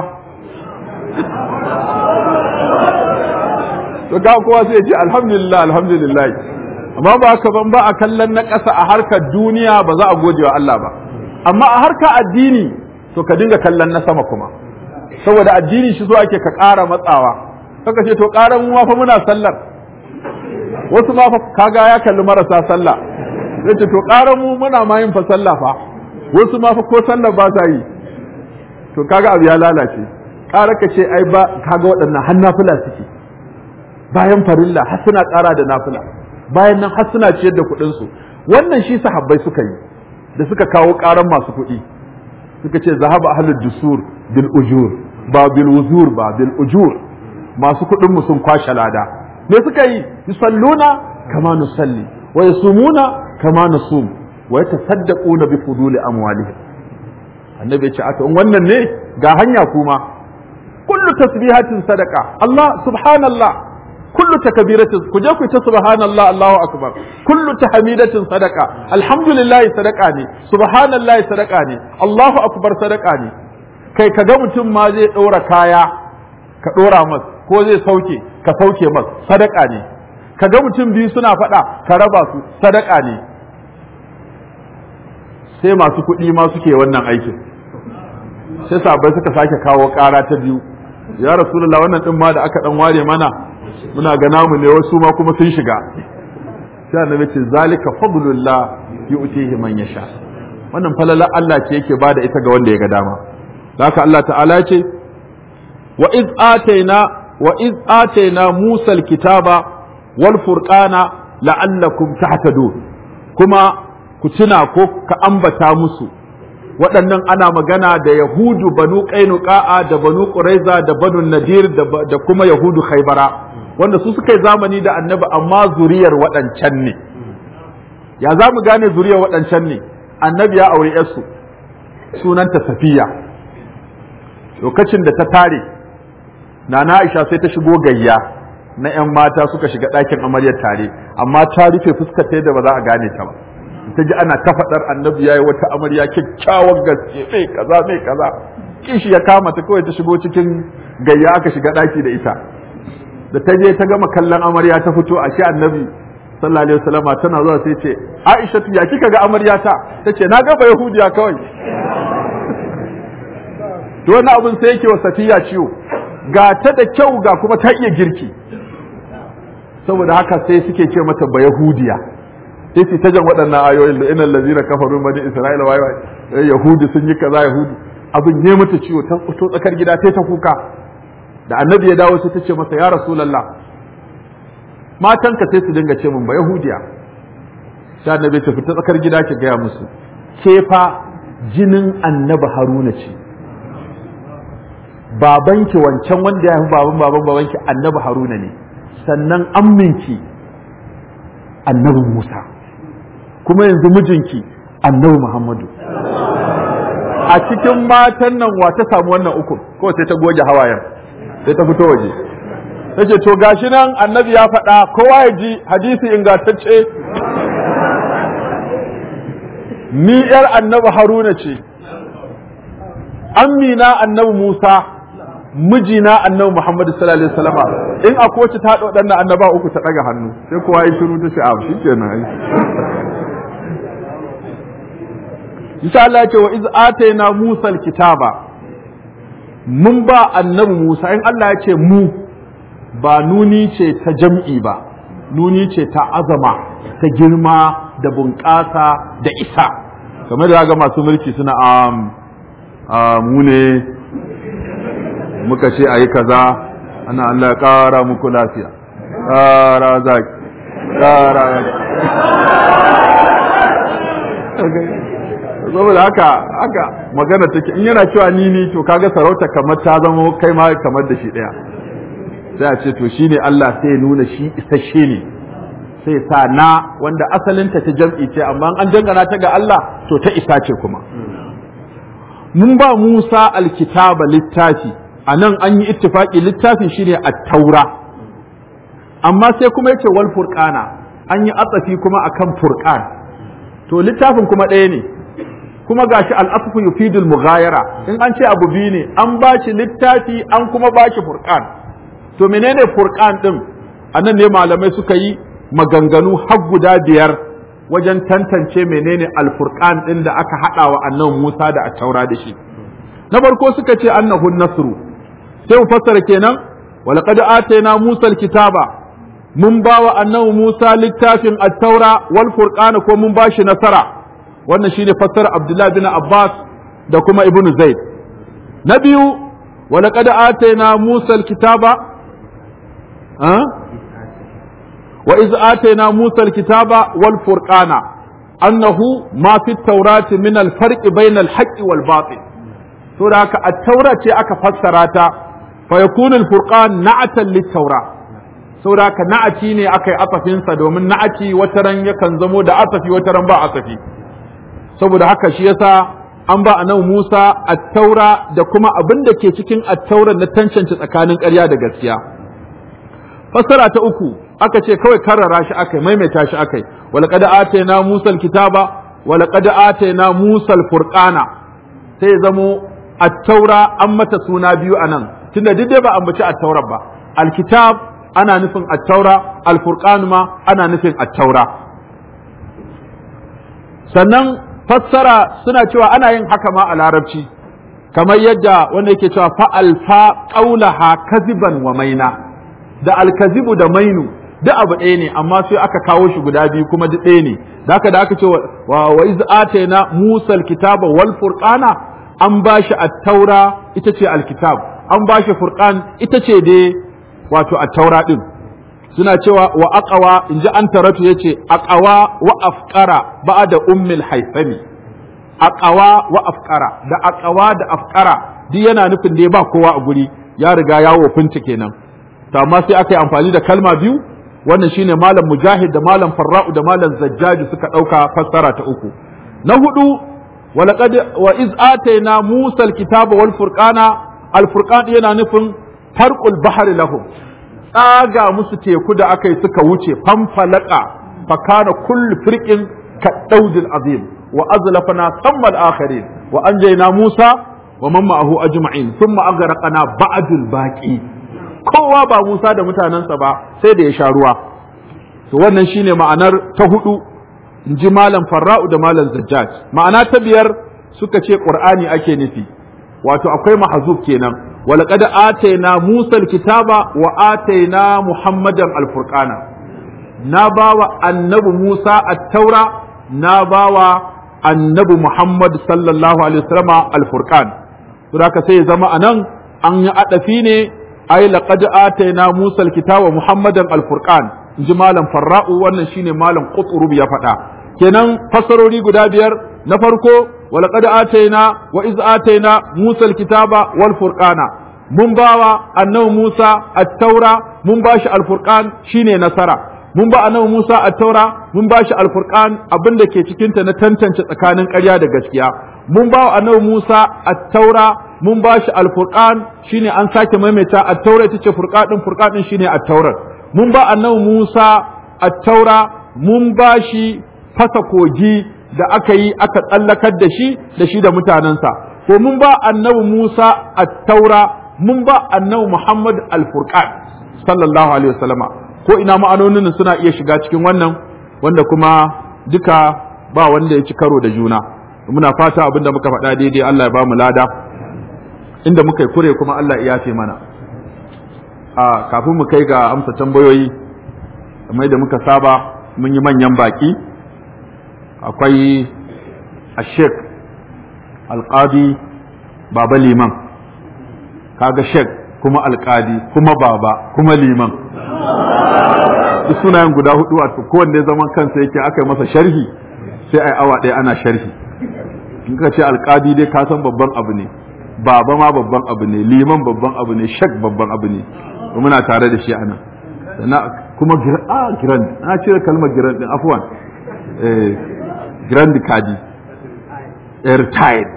To ga kowa sai ya ce alhamdulillah alhamdulillah. Amma ba haka ban ba a kallon na ƙasa a harkar duniya ba za a gode wa Allah ba, amma a harkar addini to ka dinga kallon na sama kuma, saboda addini shi so ake ka ƙara matsawa. Kaka ce to ƙaran mu ma fa muna sallar, wasu ma fa kaga ya kalli marasa sallah, sai ce to ƙaran mu muna ma yin fa sallah fa, wasu ma fa ko sallar ba sa yi, to kaga abu ya lalace. Ƙara ka ce ai ba kaga waɗannan har nafila suke, bayan farilla har suna ƙara da nafila, bayan nan har suna ciyar da kuɗinsu. Wannan shi sahabbai suka yi da suka kawo ƙaran masu kuɗi, suka ce zahaba ahlud dusur bil ujur, ba bil wuzur ba bil ujur, masu kuɗin mu sun kwashe lada. Me suka yi? Yusalluna kama nusalli wa yasumuna kama nasum wa yatasaddaquna bi fuduli amwalihim. Annabi ya ce aka in wannan ne ga hanya kuma, kullu tasbihatin sadaqa, Allah subhanallah, kullu takbiratin ku je ku ta subhanallah Allahu akbar, kullu tahmidatin sadaqa, alhamdulillah sadaqa ne, subhanallah sadaqa ne, Allahu akbar sadaqa ne. Kai kaga mutum ma zai ɗora kaya ka ɗora masa, ko zai sauke ka sauke masa, sadaqa ne. Kaga mutum biyu suna faɗa ka raba su, sadaqa ne. Sai masu kuɗi ma suke wannan aikin, sai sabai suka sake kawo ƙara ta biyu, ya rasulullah wannan ɗin ma da aka ɗan ware mana muna ga namu ne, wasu ma kuma sun shiga. Sai annabi ce zalika fadlullah yu'tihi man yasha, wannan falala Allah ce yake bada ita ga wanda ya ga dama. Haka Allah ta'ala ce wa iz ataina wa iz ataina Musa alkitaba wal furqana la'allakum tahtadun, kuma ku tuna ko ka ambata musu. Waɗannan ana magana da Yahudu banu Qainuqa'a da banu Quraiza da banu Nadir da kuma Yahudu Khaybara, wanda su suka yi zamani da annabi amma zuriyar waɗancan ne. Ya za mu gane zuriyar waɗancan ne? Annabi ya aure yarsu sunanta Safiya, lokacin da ta tare Nana Aisha sai ta shigo gayya na 'yan mata suka shiga ɗakin amaryar tare, amma ta rufe fuskar ta yadda ba za a gane ta ba. Ta ji ana ta faɗar annabi yayi wata amarya kyakkyawar gaske mai kaza mai kaza, kishi ya kama ta kawai ta shigo cikin gayya aka shiga ɗaki da ita. Da ta je ta gama kallon amarya ta fito, ashe annabi sallallahu alaihi wasallama tana zuwa sai ce Aisha ya kika ga amarya ta? Tace na ga ba Yahudiya kawai. To wani abun sai yake wa Safiya ciwo, ga ta da kyau ga kuma ta iya girki, saboda haka sai suke ce mata ba Yahudiya. Sai su ta jan waɗannan ayoyin da innal ladzina kafaru bani Isra'ila wa Yahudi sun yi kaza Yahudi, abin ne mata ciwo, ta fito tsakar gida sai ta kuka. Da annabi ya dawo sai ta ce masa ya rasulullah matanka sai su dinga ce min ba Yahudiya. Sai annabi ta fita tsakar gida ki gaya musu ke fa jinin annabi Haruna ce, babanki wancan wanda ya fi baban baban babanki annabi Haruna ne sannan amminki annabi Musa kuma yanzu mijinki annabi Muhammadu a cikin matan nan wa ta samu wannan uku ko sai ta goge hawayen sai ta fito waje tace to gashi nan annabi ya faɗa kowa ya ji hadisi ingantacce ni yar annabi Haruna ce amina annabi Musa mijina annabi Muhammad sallallahu alaihi wasallam in akwai wacce ta haɗa waɗannan annaba uku ta ɗaga hannu sai kowa ya shiru ta sha'ab shikenan ai insha Allah ya ce wa iz atayna Musa alkitaba mun ba annabi Musa in Allah ya ce mu ba nuni ce ta jam'i ba nuni ce ta azama ta girma da bunƙasa da isa kamar da ga masu mulki suna a mu ne muka ce a yi kaza ana Allah ya ƙara muku lafiya ƙara zaki ƙara saboda haka haka magana take in yana cewa ni ni to kaga sarauta kamar ta zama kai ma kamar da shi ɗaya sai a ce to shine Allah sai ya nuna shi isasshe ne sai sa na wanda asalinta ta jam'i ce amma an dangana ta ga Allah to ta isa ce kuma mun ba Musa alkitaba littafi a nan an yi ittifaki littafin shine at-taura amma sai kuma yace wal furqana an yi atsafi kuma akan furqan to littafin kuma ɗaya ne kuma gashi al-asfu yufidul mughayara in an ce abu biyu ne an ba shi littafi an kuma ba shi furqan to menene furqan din anan ne malamai suka yi maganganu har guda biyar wajen tantance menene al-furqan din da aka hada wa annabi Musa da at-taura da shi na farko suka ce annahu nasru sai mu fassara kenan walaqad atayna Musa al-kitaba mun bawa annabi Musa littafin at-taura wal furqana ko mun bashi nasara wannan shine fassara Abdullah bin Abbas da kuma Ibn Zaid na biyu walaqad atayna Musa al-kitaba ha wa iz atayna Musa al-kitaba wal furqana annahu ma fi at-taurati min al-farq bayna al-haqqi wal batil to da haka at-taura ce aka fassara ta fa yakunu al-furqan na'atan lit-taura saboda haka na'aci ne aka yi asafinsa domin na'aci wataran yakan zamo da asafi wataran ba asafi saboda haka shi yasa an ba annabi Musa at-taura da kuma abin da ke cikin at-taura na tantance tsakanin ƙarya da gaskiya fassara ta uku aka ce kawai karrara shi akai maimaita shi akai walaqad atayna Musa al-kitaba walaqad atayna Musa al-furqana sai ya zamo at-taura an mata suna biyu anan tunda duk dai ba ambaci at-taura ba al-kitab ana nufin at-taura al-furqan ma ana nufin at-taura sannan fassara suna cewa ana yin haka ma a larabci kamar yadda wanda yake cewa fa alfa qaulaha kaziban wa maina da alkazibu da mainu duk abu ɗaya ne amma sai aka kawo shi guda biyu kuma duk ɗaya ne da haka da aka ce wa wa iz atayna Musa al-kitaba wal furqana an bashi at-taura ita ce al-kitab an bashi furqan ita ce dai wato at-taura din suna cewa wa aqawa inji an taratu yace aqawa wa afqara ba'da ummil haythami aqawa wa afqara da aqawa da afqara duk yana nufin dai ba kowa a guri ya riga ya wofinta kenan to amma sai aka yi amfani da kalma biyu wannan shine malam mujahid da malam farra'u da malam zajjaj suka dauka fassara ta uku na hudu walaqad wa iz atayna musa alkitaba wal furqana al furqan yana nufin farqul bahri lahum tsaga musu teku da aka yi suka wuce fanfalaka fakana kullu firqin kadawdil azim wa azlafana thumma al akharin wa anjayna musa wa man ma'ahu ajma'in thumma aghraqna ba'dul baqi kowa ba Musa da mutanensa ba sai da ya sha ruwa to wannan shine ma'anar ta hudu in ji malam farra'u da malam zajjaj ma'ana ta biyar suka ce qur'ani ake nufi wato akwai mahzuf kenan walaqad atayna Musa alkitaba wa atayna Muhammadan alfurqana na bawa annabi Musa at-taura na bawa annabi Muhammad sallallahu alaihi wasallam alfurqan to haka sai ya zama anan an yi adafi ne ai laqad atayna Musa alkitaba Muhammadan alfurqan inji malam farra'u wannan shine malam qutrub ya faɗa kenan fasarori guda biyar na farko wa laqad atayna wa iz atayna Musa alkitaba wal furqana mun bawa annabi Musa at-taura mun bashi al-furqan shine nasara mun ba annabi Musa at-taura mun bashi al-furqan abinda ke cikin ta na tantance tsakanin ƙarya da gaskiya mun bawa annabi Musa at-taura mun bashi al-furqan shine an sake maimaita at-taura ita ce furqan din furqan din shine at-taura mun ba annabi Musa at-taura mun bashi fasa kogi da aka yi aka tsallakar da shi da shi da mutanensa ko mun ba annabi Musa at-taura mun ba annabi Muhammad al-furqan sallallahu alaihi wasallama ko ina ma'anonin suna iya shiga cikin wannan wanda kuma duka ba wanda ya ci karo da juna muna fata abinda muka faɗa daidai Allah ya ba mu lada inda muka yi kure kuma Allah ya yafe mana a kafin mu kai ga amsa tambayoyi kamar da muka saba mun yi manyan baki akwai ashek alqadi baba liman kaga shek kuma alqadi kuma baba kuma liman duk sunayen guda hudu a kowanne zaman kansa yake aka yi masa sharhi sai ai awa ɗaya ana sharhi in ka ce alqadi dai ka san babban abu ne baba ma babban abu ne liman babban abu ne shek babban abu ne muna tare da shi ana kuma ah grand na cire kalmar grand din afwan eh grand kadi airtight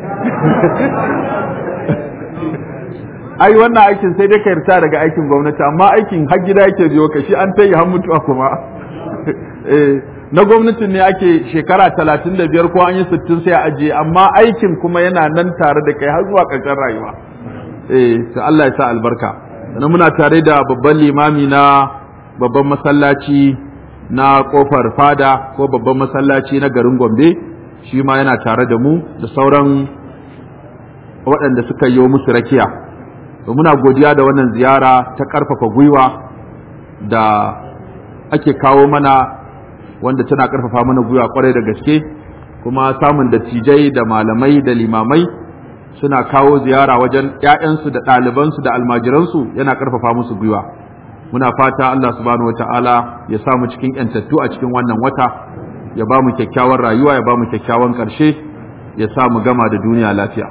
ai wannan aikin sai dai ka yarda daga aikin gwamnati amma aikin har gida yake biyo ka shi an tayi har mutuwa kuma eh na gwamnatin ne ake shekara talatin da biyar ko an yi sittin sai a ajiye amma aikin kuma yana nan tare da kai har zuwa ƙarshen rayuwa eh to Allah ya sa albarka sannan muna tare da babban limami na babban masallaci na kofar fada ko babban masallaci na garin Gombe shi ma yana tare da mu da sauran waɗanda suka yi musu rakiya to muna godiya da wannan ziyara ta ƙarfafa gwiwa da ake kawo mana wanda tana ƙarfafa mana gwiwa kwarai da gaske kuma samun dattijai da malamai da limamai suna kawo ziyara wajen ‘ya'yansu da ɗalibansu da almajiransu yana ƙarfafa musu gwiwa muna fata Allah subhanahu wata'ala ya samu cikin ‘yantattu a cikin wannan wata ya ba mu kyakkyawan rayuwa ya ba mu kyakkyawan ƙarshe ya sa mu gama da duniya lafiya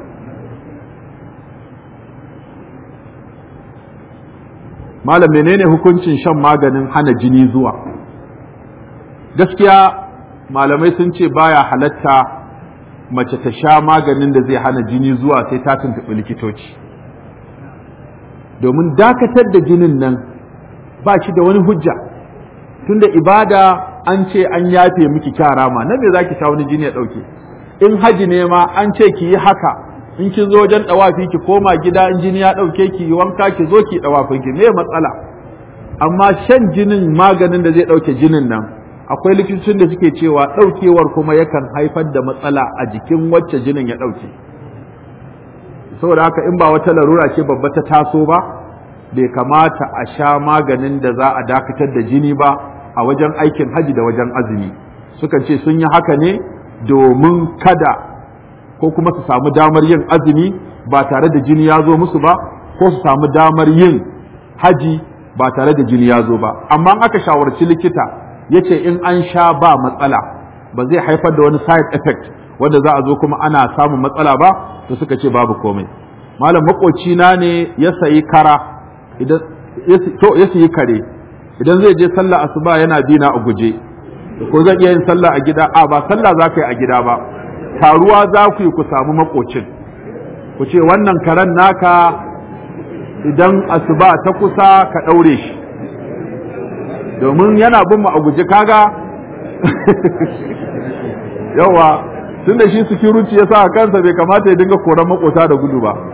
malam menene hukuncin shan maganin hana jini zuwa gaskiya malamai sun ce baya halatta mace ta sha maganin da zai hana jini zuwa sai ta tuntuɓi likitoci domin dakatar da jinin nan ba shi da wani hujja tunda ibada an ce an yafe miki kyara ma na me zaki sha wani jini ya ɗauke in haji ne ma an ce ki yi haka in kin zo wajen ɗawafi ki koma gida in jini ya ɗauke ki yi wanka ki zo ki ɗawafin ki me matsala amma shan jinin maganin da zai ɗauke jinin nan akwai likitocin da suke cewa ɗaukewar kuma yakan haifar da matsala a jikin wacce jinin ya ɗauke saboda haka in ba wata larura ce babba ta taso ba bai kamata a sha maganin da za a dakatar da jini ba a wajen aikin haji da wajen azumi sukan ce sun yi haka ne domin kada ko kuma su samu damar yin azumi ba tare da jini ya zo musu ba ko su samu damar yin haji ba tare da jini ya zo ba amma aka shawarci likita yace in an sha ba matsala ba zai haifar da wani side effect wanda za a zo kuma ana samun matsala ba to suka ce babu komai malam makoci na ne ya sayi kara idan to ya sayi kare idan zai je sallah asuba yana bina a guje ko zan iya yin sallah a gida a ba sallah za ka yi a gida ba taruwa za ku yi ku samu makocin ku ce wannan karen naka idan asuba ta kusa ka ɗaure shi domin yana bin mu a guje kaga yawa tun da shi security ya sa a kansa bai kamata ya dinga koran makota da gudu ba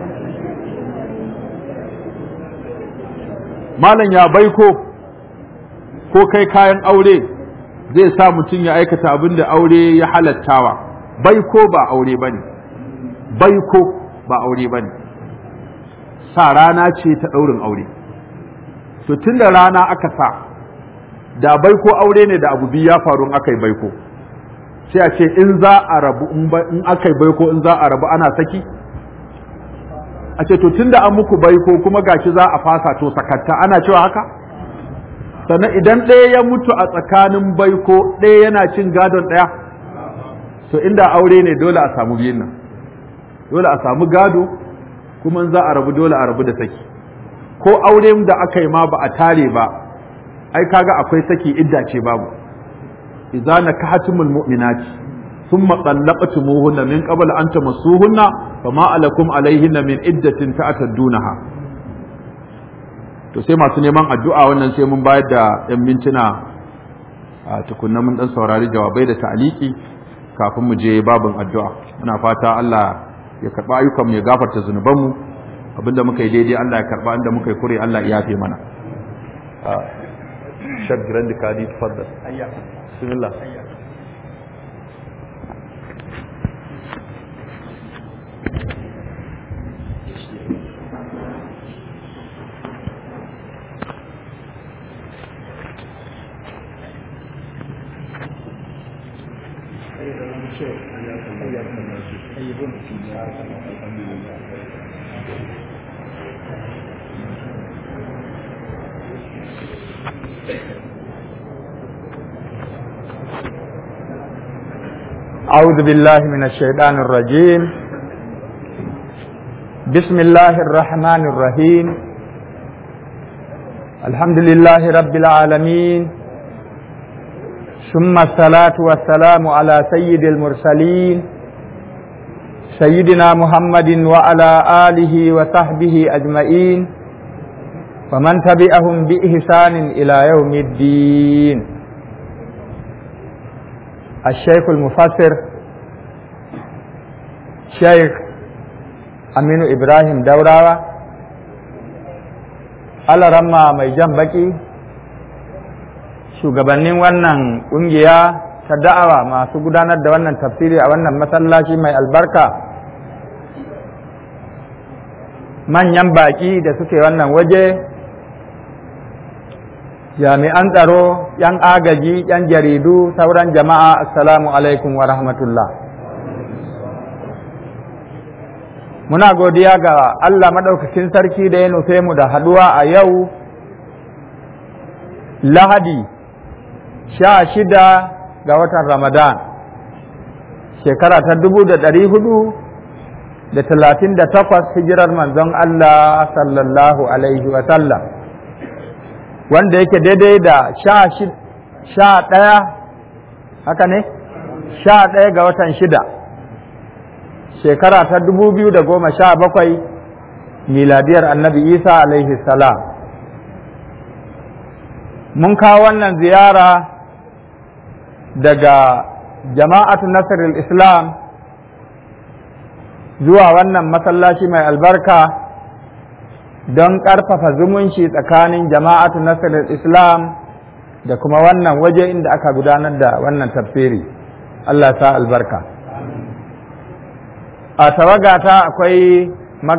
malam ya baiko ko kai kayan aure zai sa mutum ya aikata abin da aure ya halattawa baiko ba aure bane baiko ba aure bane sa rana ce ta ɗaurin aure to tun da rana aka sa da baiko aure ne da abu biyu ya faru in aka yi baiko sai a ce in za a rabu in aka yi baiko in za a rabu ana saki a ce to tunda an muku baiko kuma gashi za a fasa to sakatta ana cewa haka sannan idan ɗaya ya mutu a tsakanin baiko ɗaya yana cin gadon ɗaya to inda aure ne dole a samu biyun nan dole a samu gado kuma za a rabu dole a rabu da saki. Ko aure da aka yi ma ba a tare ba, ai kaga akwai saki idda ce babu. Idza nakahatumul mu'minati thumma talaqtumuhunna min qabl an tamassuhunna fama alakum alaihinna min iddatin ta'taddunaha. To sai masu neman addu'a wannan sai mun bayar da yan mintuna a tukunna mun dan saurari jawabai da ta'aliki kafin mu je babin addu'a. Muna fata Allah ya karba ayyukan mu ya gafarta zunubanmu, abinda muka yi daidai Allah ya karba, inda muka yi kure Allah ya yafe mana. Shek Grandi Kadi tafadhal. Bismillah. أعوذ بالله من الشيطان الرجيم. بسم الله الرحمن الرحيم. الحمد لله رب العالمين، ثم الصلاة والسلام على سيد المرسلين سيدنا محمد وعلى آله وصحبه أجمعين ومن تبعهم بإحسان إلى يوم الدين. الشيخ المفسر شيخ أمين إبراهيم دورارا على رمى ميجان بكي shugabannin wannan ƙungiya ta da'awa masu gudanar da wannan tafsiri a wannan masallaci mai albarka, manyan baƙi da suke wannan waje, jami'an tsaro, ‘yan agaji, ‘yan jaridu, sauran jama'a, assalamu alaikum wa rahmatullah. Muna godiya ga Allah maɗaukacin sarki da ya nufe mu da haɗuwa a yau Lahadi sha shida ga watan Ramadan, shekara ta dubu da ɗari hudu da talatin da takwas hijirar manzon Allah sallallahu alaihi wa sallam, wanda yake daidai da sha ɗaya, haka ne? Sha ɗaya ga watan shida, shekara ta dubu biyu da goma sha bakwai miladiyar annabi Isa alaihi salam. Mun kawo wannan ziyara daga jama'atu Nasrul Islam zuwa wannan masallaci mai albarka don ƙarfafa zumunci tsakanin jama'atu Nasrul Islam da kuma wannan waje inda aka gudanar da wannan tafsiri. Allah sa albarka. A tawagata akwai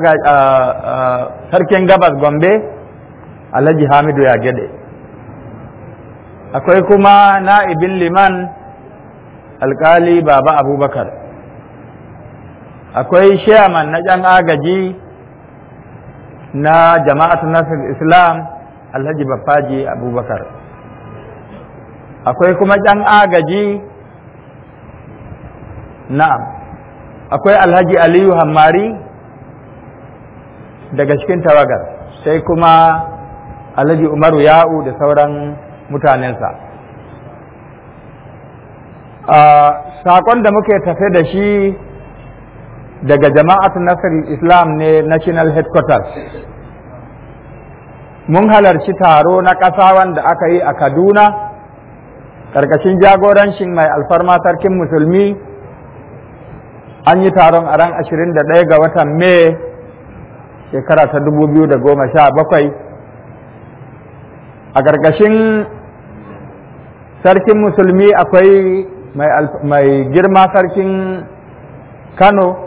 sarkin gabas Gombe Alhaji Hamidu ya gede, akwai kuma na'ibin liman alkali Baba Abubakar, akwai chairman na ƴan agaji na jama'atu Nasrul Islam Alhaji Bafaji Abubakar, akwai kuma ƴan agaji na'am akwai Alhaji Aliyu Hammari daga cikin tawagar, sai kuma Alhaji Umaru Ya'u da sauran mutanensa. Saƙon da muke tafe da shi daga jama'atu Nasrul Islam ne National Headquarters. Mun halarci taro na ƙasa wanda aka yi a Kaduna ƙarƙashin jagorancin mai alfarma sarkin musulmi. An yi taron a ran ashirin da ɗaya ga watan Mai shekara ta dubu biyu da goma sha bakwai a ƙarƙashin sarkin musulmi akwai mai girma sarkin Kano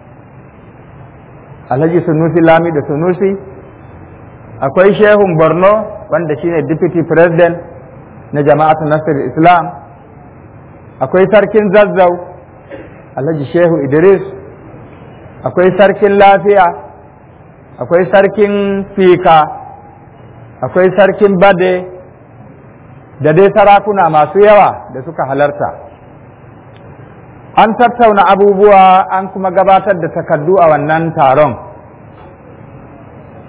Alhaji Sunusi Lami da Sunusi, akwai Shehun Borno wanda shine Deputy President na jama'atu Nasrul Islam, akwai sarkin Zazzau Alhaji Shehu Idris, akwai sarkin Lafiya, akwai sarkin Fika, akwai sarkin Bade da dai sarakuna masu yawa da suka halarta. An tattauna abubuwa an kuma gabatar da takardu a wannan taron.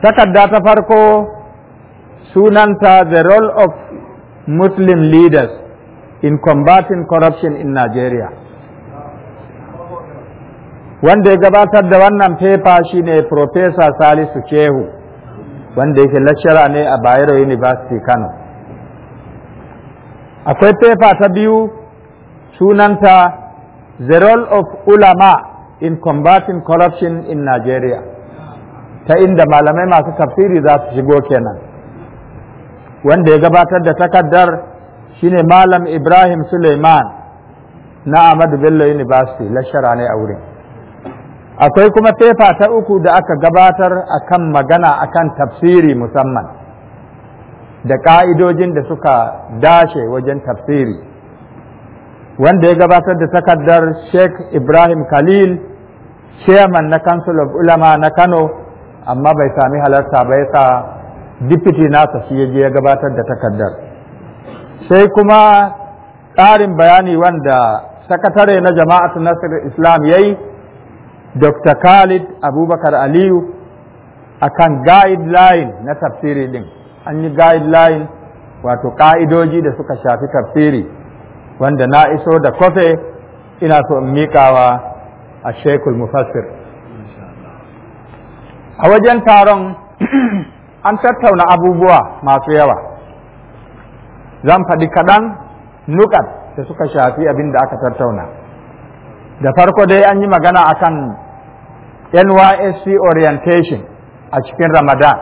takarda ta farko sunanta the role of Muslim leaders in combating corruption in Nigeria. Wanda ya gabatar da wannan paper shine Professor Salisu Shehu, wanda yake lecturer ne a Bayero University Kano. Akwai paper ta biyu sunanta the role of ulama in combating corruption in Nigeria, ta inda malamai masu tafsiri za su shigo kenan. Wanda ya gabatar da takardar shine Malam Ibrahim Suleiman na Ahmadu Bello University, lecturer ne a wurin. Akwai kuma fefa ta uku da aka gabatar akan magana akan tafsiri musamman da ƙa'idojin da suka dace wajen tafsiri, wanda ya gabatar da takardar Sheikh Ibrahim Khalil, chairman na Council of Ulama na Kano, amma bai sami halarta ba yasa deputy nasa shi yaje ya gabatar da takardar. Sai kuma ƙarin bayani wanda sakatare na Jama'atu Nasir Islam yayi, Doctor Khalid Abubakar Aliyu, akan guideline na tafsiri din. An yi guideline wato ka'idoji da suka shafi tafsiri wanda na iso da kofe ina so in miƙawa a Sheikhul Mufassir. A wajen taron an tattauna abubuwa masu yawa. Zan faɗi kaɗan nukat da suka shafi abin da aka tattauna. Da farko dai an yi magana akan N Y S C orientation a cikin Ramadan.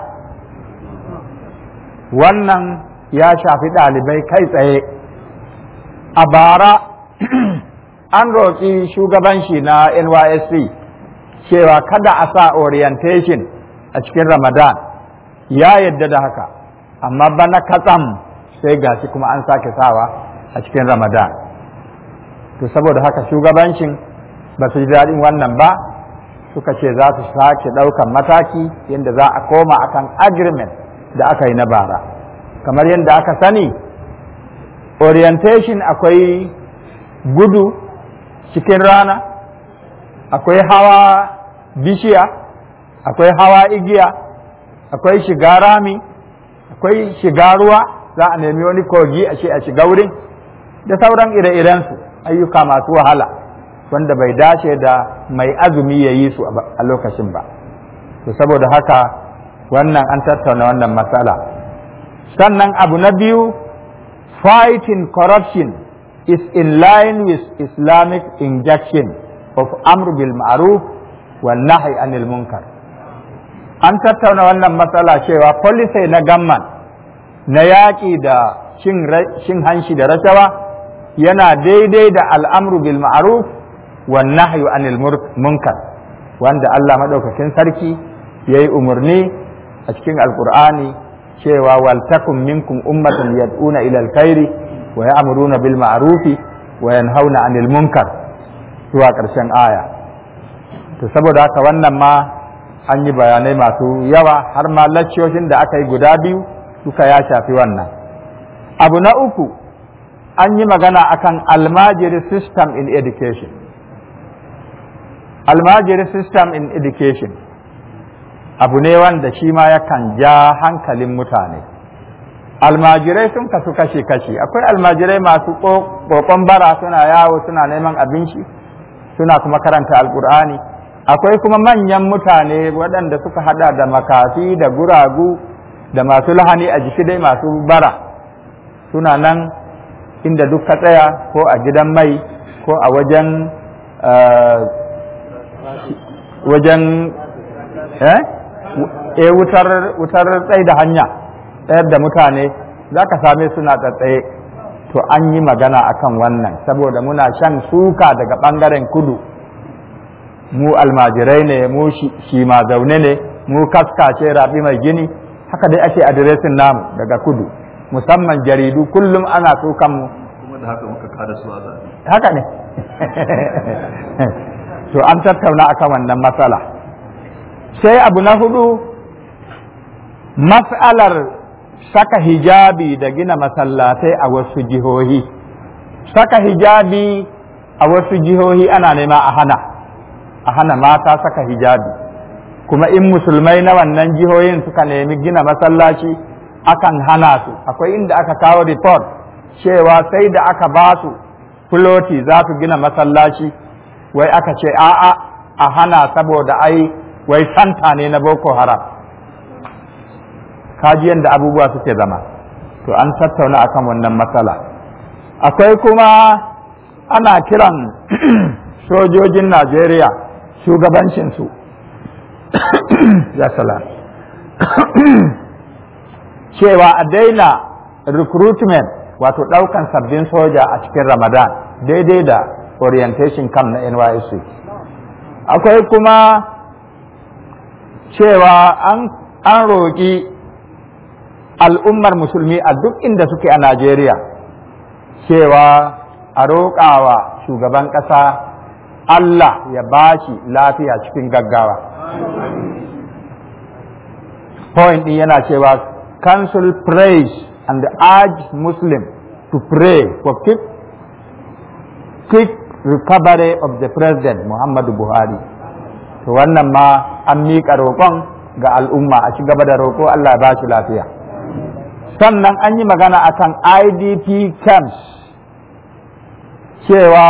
Wannan ya shafi ɗalibai kai tsaye. A bara an roƙi shugabanci na N Y S C cewa kada a sa orientation a cikin Ramadan, ya yadda da haka, amma bana katsam sai gashi kuma an sake sawa a cikin Ramadan. To saboda haka shugabancin ba su ji daɗin wannan ba, suka ce za su sake ɗaukan mataki yadda za a koma akan agreement da aka yi na bara. Kamar yadda aka sani, orientation akwai gudu cikin rana, akwai hawa bishiya, akwai hawa igiya, akwai shiga rami, akwai shiga ruwa, za a nemi wani kogi a ce a shiga wurin, da sauran ire-irensu ayyuka masu wahala wanda bai dace da mai azumi ya yi su a lokacin ba. To saboda haka wannan an tattauna wannan matsala. Sannan abu na biyu, fighting corruption is in line with Islamic injunction of amr bil ma'ruf wa nahy anil munkar. An tattauna wannan matsala cewa policy na gamman na yaƙi da cin hanshi da rashawa yana daidai da al'amru bil ma'ruf wa nahyu anil munkar, wanda Allah madaukakin sarki yayi umarni a cikin alqur'ani cewa wal takum minkum ummatun yad'una ila alkhairi wa ya'muruna bil ma'rufi wa yanhauna anil munkar zuwa ƙarshen aya. To saboda haka wannan ma an yi bayanai masu yawa, har ma lacciyoshin da aka yi guda biyu duka ya shafi wannan. Abu na uku, an yi magana akan almajiri system in education. Almajiri system in education abu ne wanda shi ma yakan ja hankalin mutane. Almajirai sun kasu kashi-kashi. Akwai almajirai masu ƙoƙon bara, suna yawo suna neman abinci, suna kuma karanta alƙur'ani. Akwai kuma manyan mutane waɗanda suka hada da makafi da guragu da masu lahani a jiki dai masu bara, suna nan inda duk ka tsaya, ko a gidan mai ko a wajen wajen eh e wutar wutar tsaye da hanya tsayar da mutane za ka same suna tsatsaye. To an yi magana akan wannan saboda muna shan suka daga ɓangaren kudu, mu almajirai ne, mu shi ma zaune ne, mu kaskace rabi mai gini, haka dai ake adiresin namu daga kudu, musamman jaridu kullum ana sukan mu. Kuma da haka muka kada su a zaɓe. Haka ne. To an tattauna akan wannan matsala. Sai abu na hudu, mas'alar saka hijabi da gina masallatai a wasu jihohi. Saka hijabi a wasu jihohi ana nema a hana, a hana mata saka hijabi. kuma in musulmai na wannan jihohin suka nemi gina masallaci akan hana su. Akwai inda aka kawo report cewa sai da aka ba su filoti za su gina masallaci, wai aka ce a'a a hana saboda ai wai santa ne na Boko Haram. Kaji yadda abubuwa suke zama. To an tattauna akan wannan matsala. Akwai kuma ana kiran sojojin Najeriya shugabancinsu ya salam cewa a daina recruitment, wato ɗaukan sabbin soja a cikin Ramadan daidai da orientation camp na N Y S C. Akwai kuma cewa an, an roƙi al'ummar musulmi a duk inda suke a Najeriya cewa a roƙawa shugaban ƙasa Allah ya bashi lafiya cikin gaggawa. Point ɗin yana cewa council prays and urge Muslims to pray for quick, quick recovery of the President Muhammadu Buhari. To wannan ma an miƙa roƙon ga al'umma a ci gaba da roƙo Allah ya bashi lafiya. Sannan an yi magana akan I D P camps cewa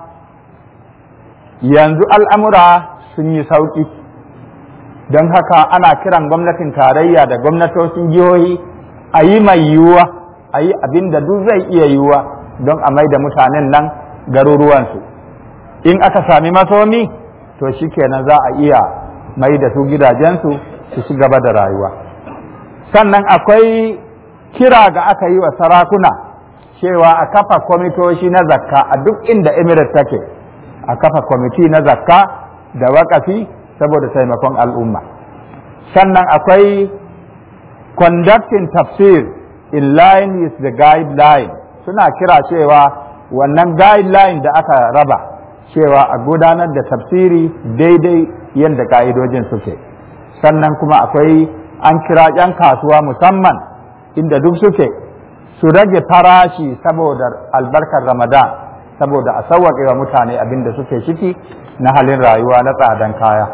yanzu al'amura sun yi sauƙi, don haka ana kiran gwamnatin tarayya da gwamnatocin jihohi a yi mai yiwuwa, a yi abin da duk zai iya yiwuwa don a mai da mutanen nan garuruwansu. In aka sami masomi, to shi kenan za a iya mai da su gidajensu su ci gaba da rayuwa. Sannan akwai kira ga aka yi wa sarakuna cewa a kafa kwamitoci na zakka a duk inda emirate take, a kafa kwamiti na zakka da waƙafi saboda taimakon al'umma. Sannan akwai conducting tafsir in line with the guideline, suna kira cewa wannan guideline da aka raba cewa a gudanar da tafsiri daidai yadda ka'idojin suke. Sannan kuma akwai an kira 'yan kasuwa musamman inda duk suke su rage farashi saboda albarkar Ramadan, saboda a sauwaƙe wa mutane abin da suke ciki na halin rayuwa na tsadan kaya.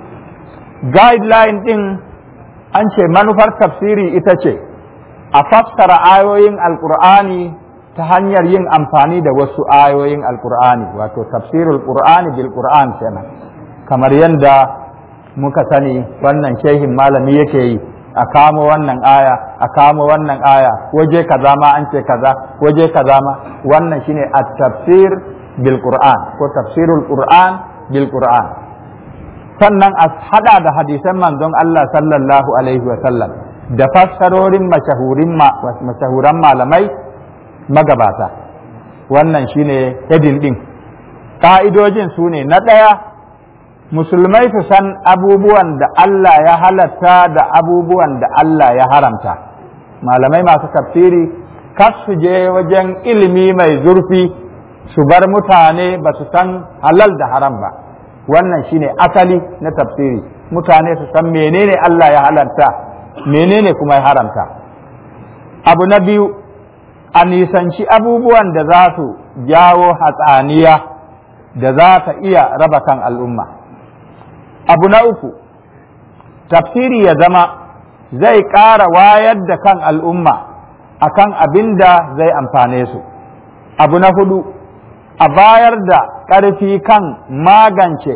Guideline ɗin an ce manufar tafsiri ita ce a fassara ayoyin alkur'ani ta hanyar yin amfani da wasu ayoyin alkur'ani, wato tafsirul qur'ani bil qur'an kenan, kamar yadda muka sani wannan shehin malami yake yi, a kamo wannan aya a kamo wannan aya, waje kaza ma an ce kaza, waje kaza ma, wannan shine at-tafsir bil qur'an ko tafsirul qur'an bil qur'an. Sannan a hada da hadisan manzon Allah sallallahu alaihi wa sallam da fassarorin mashahuran malamai magabata. Wannan shine heading din. Ka'idojin su ne na ɗaya, musulmai su san abubuwan da Allah ya halatta da abubuwan da Allah ya haramta. Malamai masu tafsiri kas su je wajen ilimi mai zurfi su bar mutane ba su san halal da haram ba. Wannan shine asali na tafsiri, mutane su san menene Allah ya halarta menene kuma ya haramta. Abu na biyu, a nisanci abubuwan da za su jawo hatsaniya da za ta iya raba kan al'umma. Abu na uku, tafsiri ya zama zai ƙara wayar da kan al'umma akan abin da zai amfane su. Abu na hudu, a bayar da ƙarfi kan magance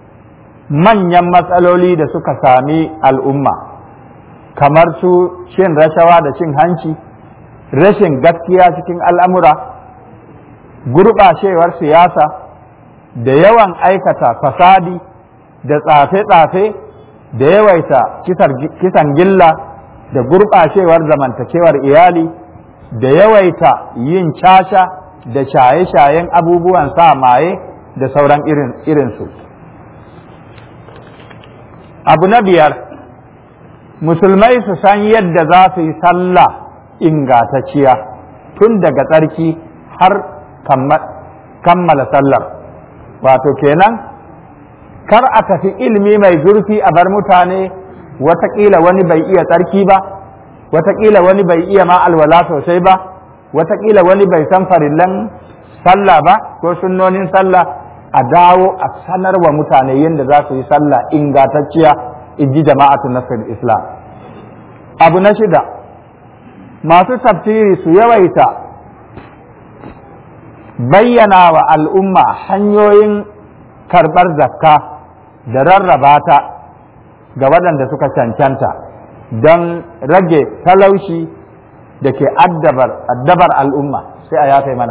manyan matsaloli da suka sami al'umma, kamar su cin rashawa da cin hanci, rashin gaskiya cikin al'amura, gurɓacewar siyasa, da yawan aikata fasadi da tsafe-tsafe, da yawaita kisan gilla, da gurɓacewar zamantakewar iyali, da yawaita yin caca da shaye-shayen abubuwan sa maye da sauran irinsu. Abu na biyar, musulmai su san yadda za su yi sallah ingantacciya tun daga tsarki har kammala sallar. Wato kenan, kar a tafi ilmi mai zurfi a bar mutane, watakila wani bai iya tsarki ba, watakila wani bai iya ma alwala sosai ba, watakila wani bai san farillan sallah ba ko sunnonin sallah. A dawo a sanar wa mutane yadda za su yi sallah ingantacciya in ji jama'atu nasir islam. Abu na shida, masu tafsiri su yawaita bayyana wa al'umma hanyoyin karɓar zakka da rarraba ta ga waɗanda suka cancanta don rage talauci da ke addabar al'umma. Sai a yafe mana.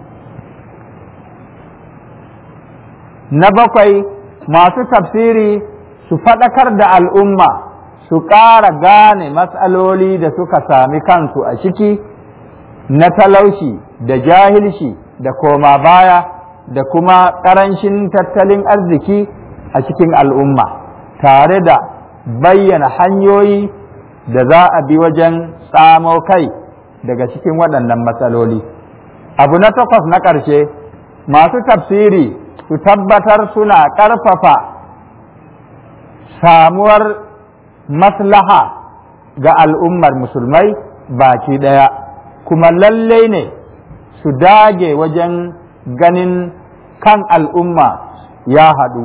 Na bakwai, masu tafsiri su faɗakar da al'umma su ƙara gane matsaloli da suka sami kansu a ciki na talauci da jahilci da koma baya da kuma ƙarancin tattalin arziki a cikin al'umma, tare da bayyana hanyoyi da za a bi wajen tsamo kai daga cikin waɗannan matsaloli. Abu na takwas na ƙarshe, masu tafsiri su tabbatar suna ƙarfafa samuwar maslaha ga al'ummar musulmai baki ɗaya, kuma lallai ne su dage wajen ganin kan al'umma ya haɗu,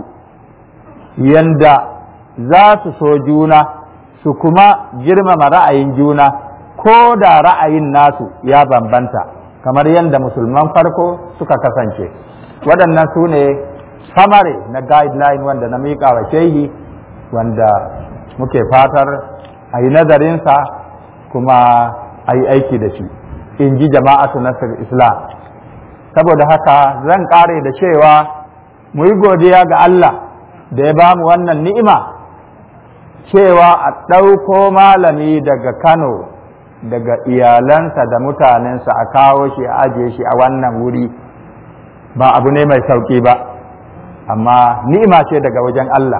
yanda za su so juna su kuma girmama ra'ayin juna ko da ra'ayin nasu ya bambanta, kamar yadda musulman farko suka kasance. Waɗannan su ne samare na guideline wanda na miƙa wa shehi, wanda muke fatar a yi nazarinsa kuma a yi aiki da shi, in ji jama'atu nasir islam. Saboda haka zan ƙare da cewa mu yi godiya ga Allah da ya ba mu wannan ni'ima, cewa a ɗauko malami daga Kano, daga iyalansa da mutanensa, a kawo shi a ajiye shi a wannan wuri ba abu ne mai sauƙi ba, amma ni'ima ce daga wajen Allah.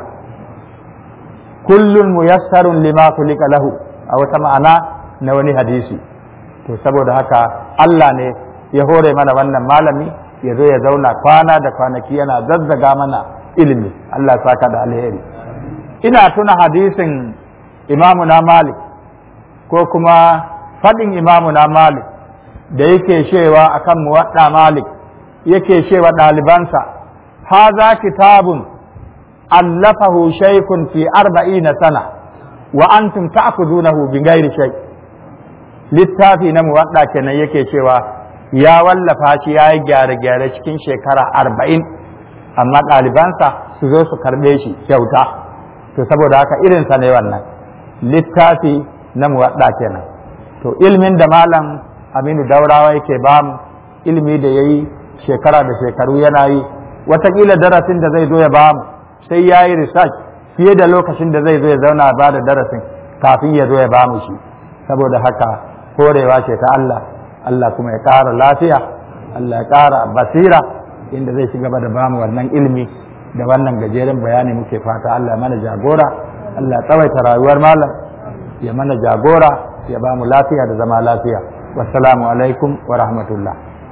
Kullun muyassarun lima kulika lahu, a wata ma'ana na wani hadisi. To saboda haka Allah ne ya hore mana wannan malami ya zo ya zauna kwana da kwanaki yana zazzaga mana ilimi. Allah saka da alheri. Ina tuna hadisin imamuna Malik ko kuma faɗin imamuna Malik da yake cewa akan muwadda Malik, yake cewa ɗalibansa, haza kitabun allafahu shaykun fi arba'ina sana wa antum ta'khudunahu bi ghairi shay. Littafi na muwadda kenan yake cewa ya wallafa shi ya yi gyare-gyare cikin shekara arba'in, amma ɗalibansa su zo su karɓe shi kyauta. To saboda haka irinsa ne wannan littafi na muwadda kenan. To ilmin da malam Aminu Daurawa yake ba mu, ilmi da ya yi shekara da shekaru yana yi, watakila darasin da zai zo ya ba mu sai ya yi research fiye da lokacin da zai zo ya zauna ba da darasin kafin ya zo ya ba mu shi. Saboda haka horewa ce ta Allah, Allah kuma ya ƙara lafiya, Allah ya ƙara basira inda zai ci gaba da ba mu wannan ilmi da wannan gajeren bayani. Muke fata Allah ya mana jagora, Allah ya tsawaita rayuwar malam, ya mana jagora, ya ba mu lafiya da zama lafiya. Wassalamu alaikum wa rahmatullah.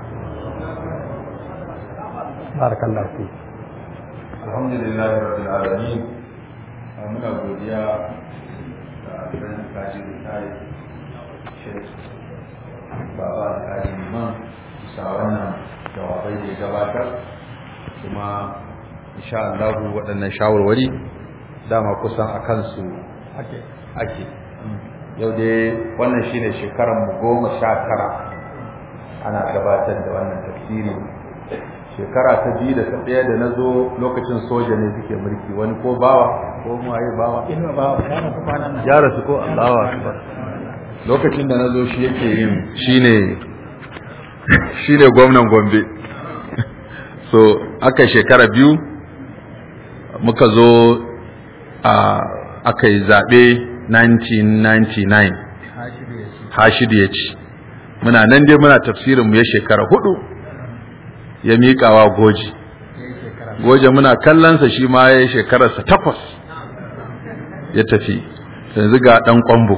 Barakallahu fi. Alhamdulillahi rabbil alamin. Muna godiya da Alhaji Kaji Kai Sheikh Baba Kaji Imam bisa wannan jawabai da ya gabatar, kuma insha Allah waɗannan shawarwari dama kusan a kansu ake ake yau dai wannan shine shekarar mu goma sha tara ana gabatar da wannan tafsiri. Shekara ta biyu da ta ɗaya da na zo lokacin soja ne suke mulki, wani ko bawa ko maye bawa ya rasu ko Allahu akbar. Lokacin da na zo shi yake yin shine shine gwamnan Gombe. So aka shekara biyu muka zo a aka yi zaɓe nineteen ninety-nine, Hashidu ya ci. Muna nan dai muna tafsirin mu ya shekara hudu, ya miƙawa goji goje muna kallonsa shi ma ya yi shekararsa takwas ya tafi. Yanzu ga ɗan ƙwambo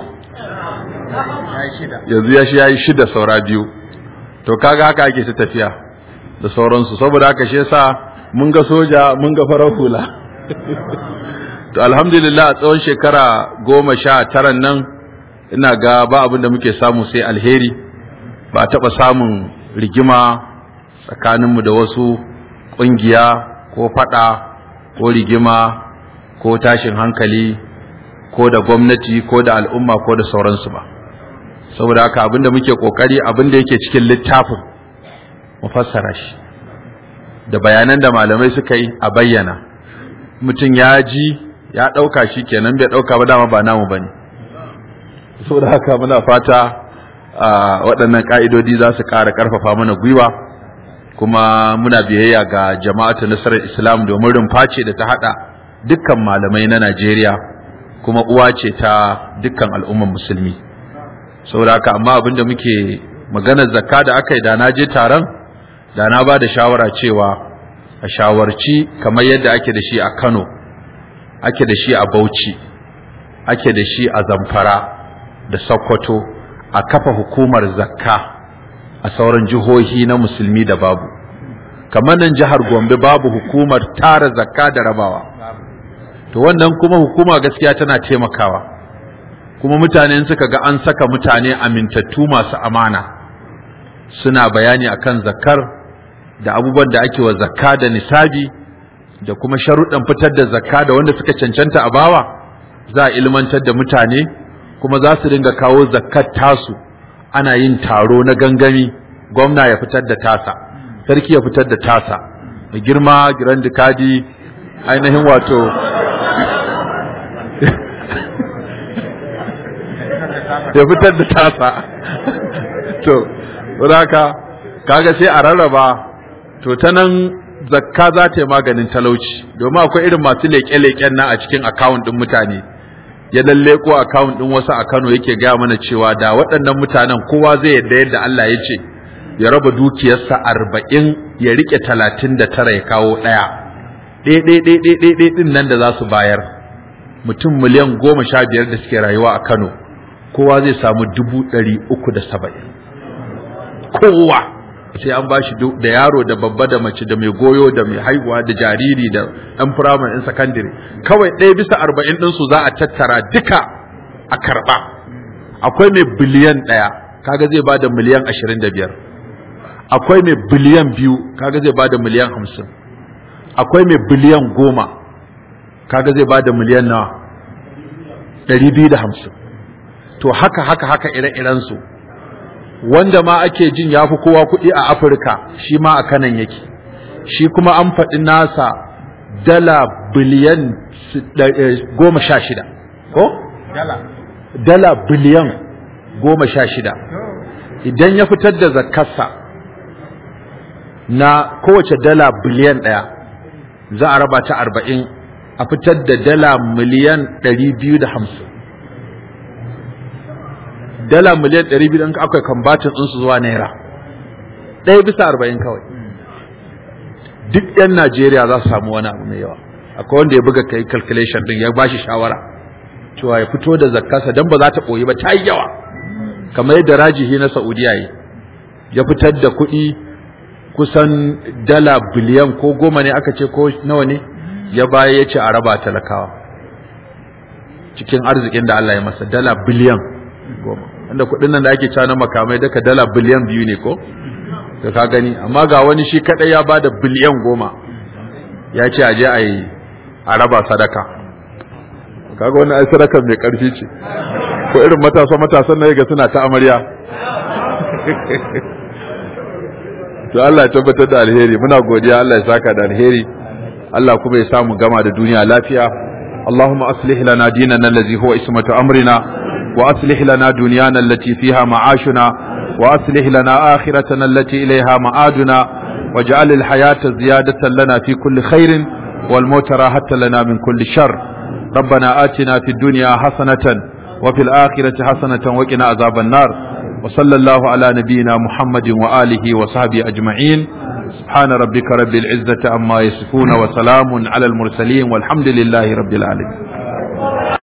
yanzu ya shi ya yi shida saura biyu. To kaga haka ake ta tafiya da sauransu, saboda haka shi yasa mun ga soja mun ga farar hula. To alhamdulillah a tsawon shekara goma sha taran nan ina ga ba abin da muke samu sai alheri. Ba a taɓa samun rigima tsakaninmu da wasu ƙungiya ko faɗa ko rigima ko tashin hankali ko da gwamnati ko da al'umma ko da sauransu ba. Saboda haka abinda muke kokari abinda yake cikin littafin mu fassara shi da bayanan da malamai suka yi a bayyana. Mutum ya ji ya ɗauka shi kenan, bai ɗauka ba dama ba namu bane. Saboda haka muna fata waɗannan ƙa'idodi za su ƙara ƙarfafa mana gwiwa, kuma muna biyayya ga jama'atu nasarar Islam domin rumfa ce da ta haɗa dukkan malamai na Najeriya, kuma uwa ce ta dukkan al'umman musulmi. Saboda haka amma abinda muke maganar zakka da aka yi, da na je taron da na ba da shawara cewa a shawarci kamar yadda ake da shi a Kano, ake da shi a Bauchi, ake da shi a Zamfara da Sokoto, a kafa hukumar zakka a sauran jihohi na musulmi da babu. Kamar nan jihar Gombe babu hukumar tara zakka da rabawa, to wannan kuma hukuma gaskiya tana taimakawa, kuma mutane suka ga an saka mutane amintattu masu amana suna bayani akan zakkar da abubuwan da ake wa zakka da nisabi da kuma sharuɗan fitar da zakka da wanda suka cancanta a bawa, za a ilmantar da mutane, kuma za su dinga kawo zakkar tasu, ana yin taro na gangami, gwamna ya fitar da tasa, sarki ya fitar da tasa, da girma giran dikadi ainihin wato ya fitar da tasa. To haka kaga sai a rarraba, to ta nan zakka za ta yi maganin talauci, domin akwai irin masu leƙe-leƙen nan a cikin akawun ɗin mutane. Ya lalle ko akawun ɗin wasu a Kano yake gaya mana cewa da waɗannan mutanen kowa zai yadda yadda Allah ya ce ya raba dukiyarsa arba'in ya rike talatin da tara ya kawo ɗaya, ɗaya ɗin nan da za su bayar, mutum miliyan goma sha biyar da suke rayuwa a Kano, kowa zai samu dubu ɗari uku da saba'in. Kowa sai an bashi da yaro da babba da mace da mai goyo da mai haihuwa da jariri da ɗan firamare ɗin sakandare, kawai ɗaya bisa arba'in ɗinsu za a tattara duka a karɓa. Akwai mai biliyan ɗaya, kaga zai bada miliyan ashirin da biyar. Akwai mai biliyan biyu, kaga zai bada miliyan hamsin. Akwai mai biliyan goma, kaga zai bada miliyan nawa? ɗari biyu da hamsin. To haka haka haka ire-iren su. Wanda ma ake jin ya fi kowa kuɗi a Afirka, shi ma a kanan yake, shi kuma an faɗi nasa dala biliyan goma sha shida, ko? Dala biliyan goma sha shida. Idan ya fitar da zakarsa na kowace dala biliyan ɗaya, za a raba ta arba'in a fitar da dala miliyan ɗari biyu da hamsin. Dala miliyan ɗari biyu ɗin akwai kambatin ɗinsu zuwa naira ɗaya bisa arba'in kawai. Duk 'yan Najeriya za su samu wani abu mai yawa. Akwai wanda ya buga kai calculation ɗin ya bashi shawara cewa ya fito da zakkarsa don ba za ta ɓoyi ba, ta yi yawa, kamar yadda rajihi na Saudiya yi, ya fitar da kuɗi kusan dala biliyan ko goma ne aka ce ko nawa ne, ya baya ya ce a raba talakawa cikin arzikin da Allah ya masa, dala biliyan goma, wanda kuɗin nan da ake cewa na makamai daga dala biliyan biyu ne ko, da ka gani. Amma ga wani shi kadai ya bada biliyan goma, ya ce a je a yi a raba sadaka. Kaga wani ai sadakar mai karfi ce, ko irin matasa matasan na ga suna ta amarya. To Allah ya tabbatar da alheri, muna godiya, Allah ya saka da alheri, Allah kuma ya samu gama da duniya lafiya. Allahumma aslih lana dinana allazi huwa ismatu amrina وأصلح لنا دنيانا التي فيها معاشنا وأصلح لنا آخرتنا التي إليها معادنا واجعل الحياة زيادة لنا في كل خير والموت راحة لنا من كل شر. ربنا آتنا في الدنيا حسنة وفي الآخرة حسنة وقنا عذاب النار. وصلى الله على نبينا محمد وآله وصحبه أجمعين. سبحان ربك رب العزة عما يصفون وسلام على المرسلين والحمد لله رب العالمين.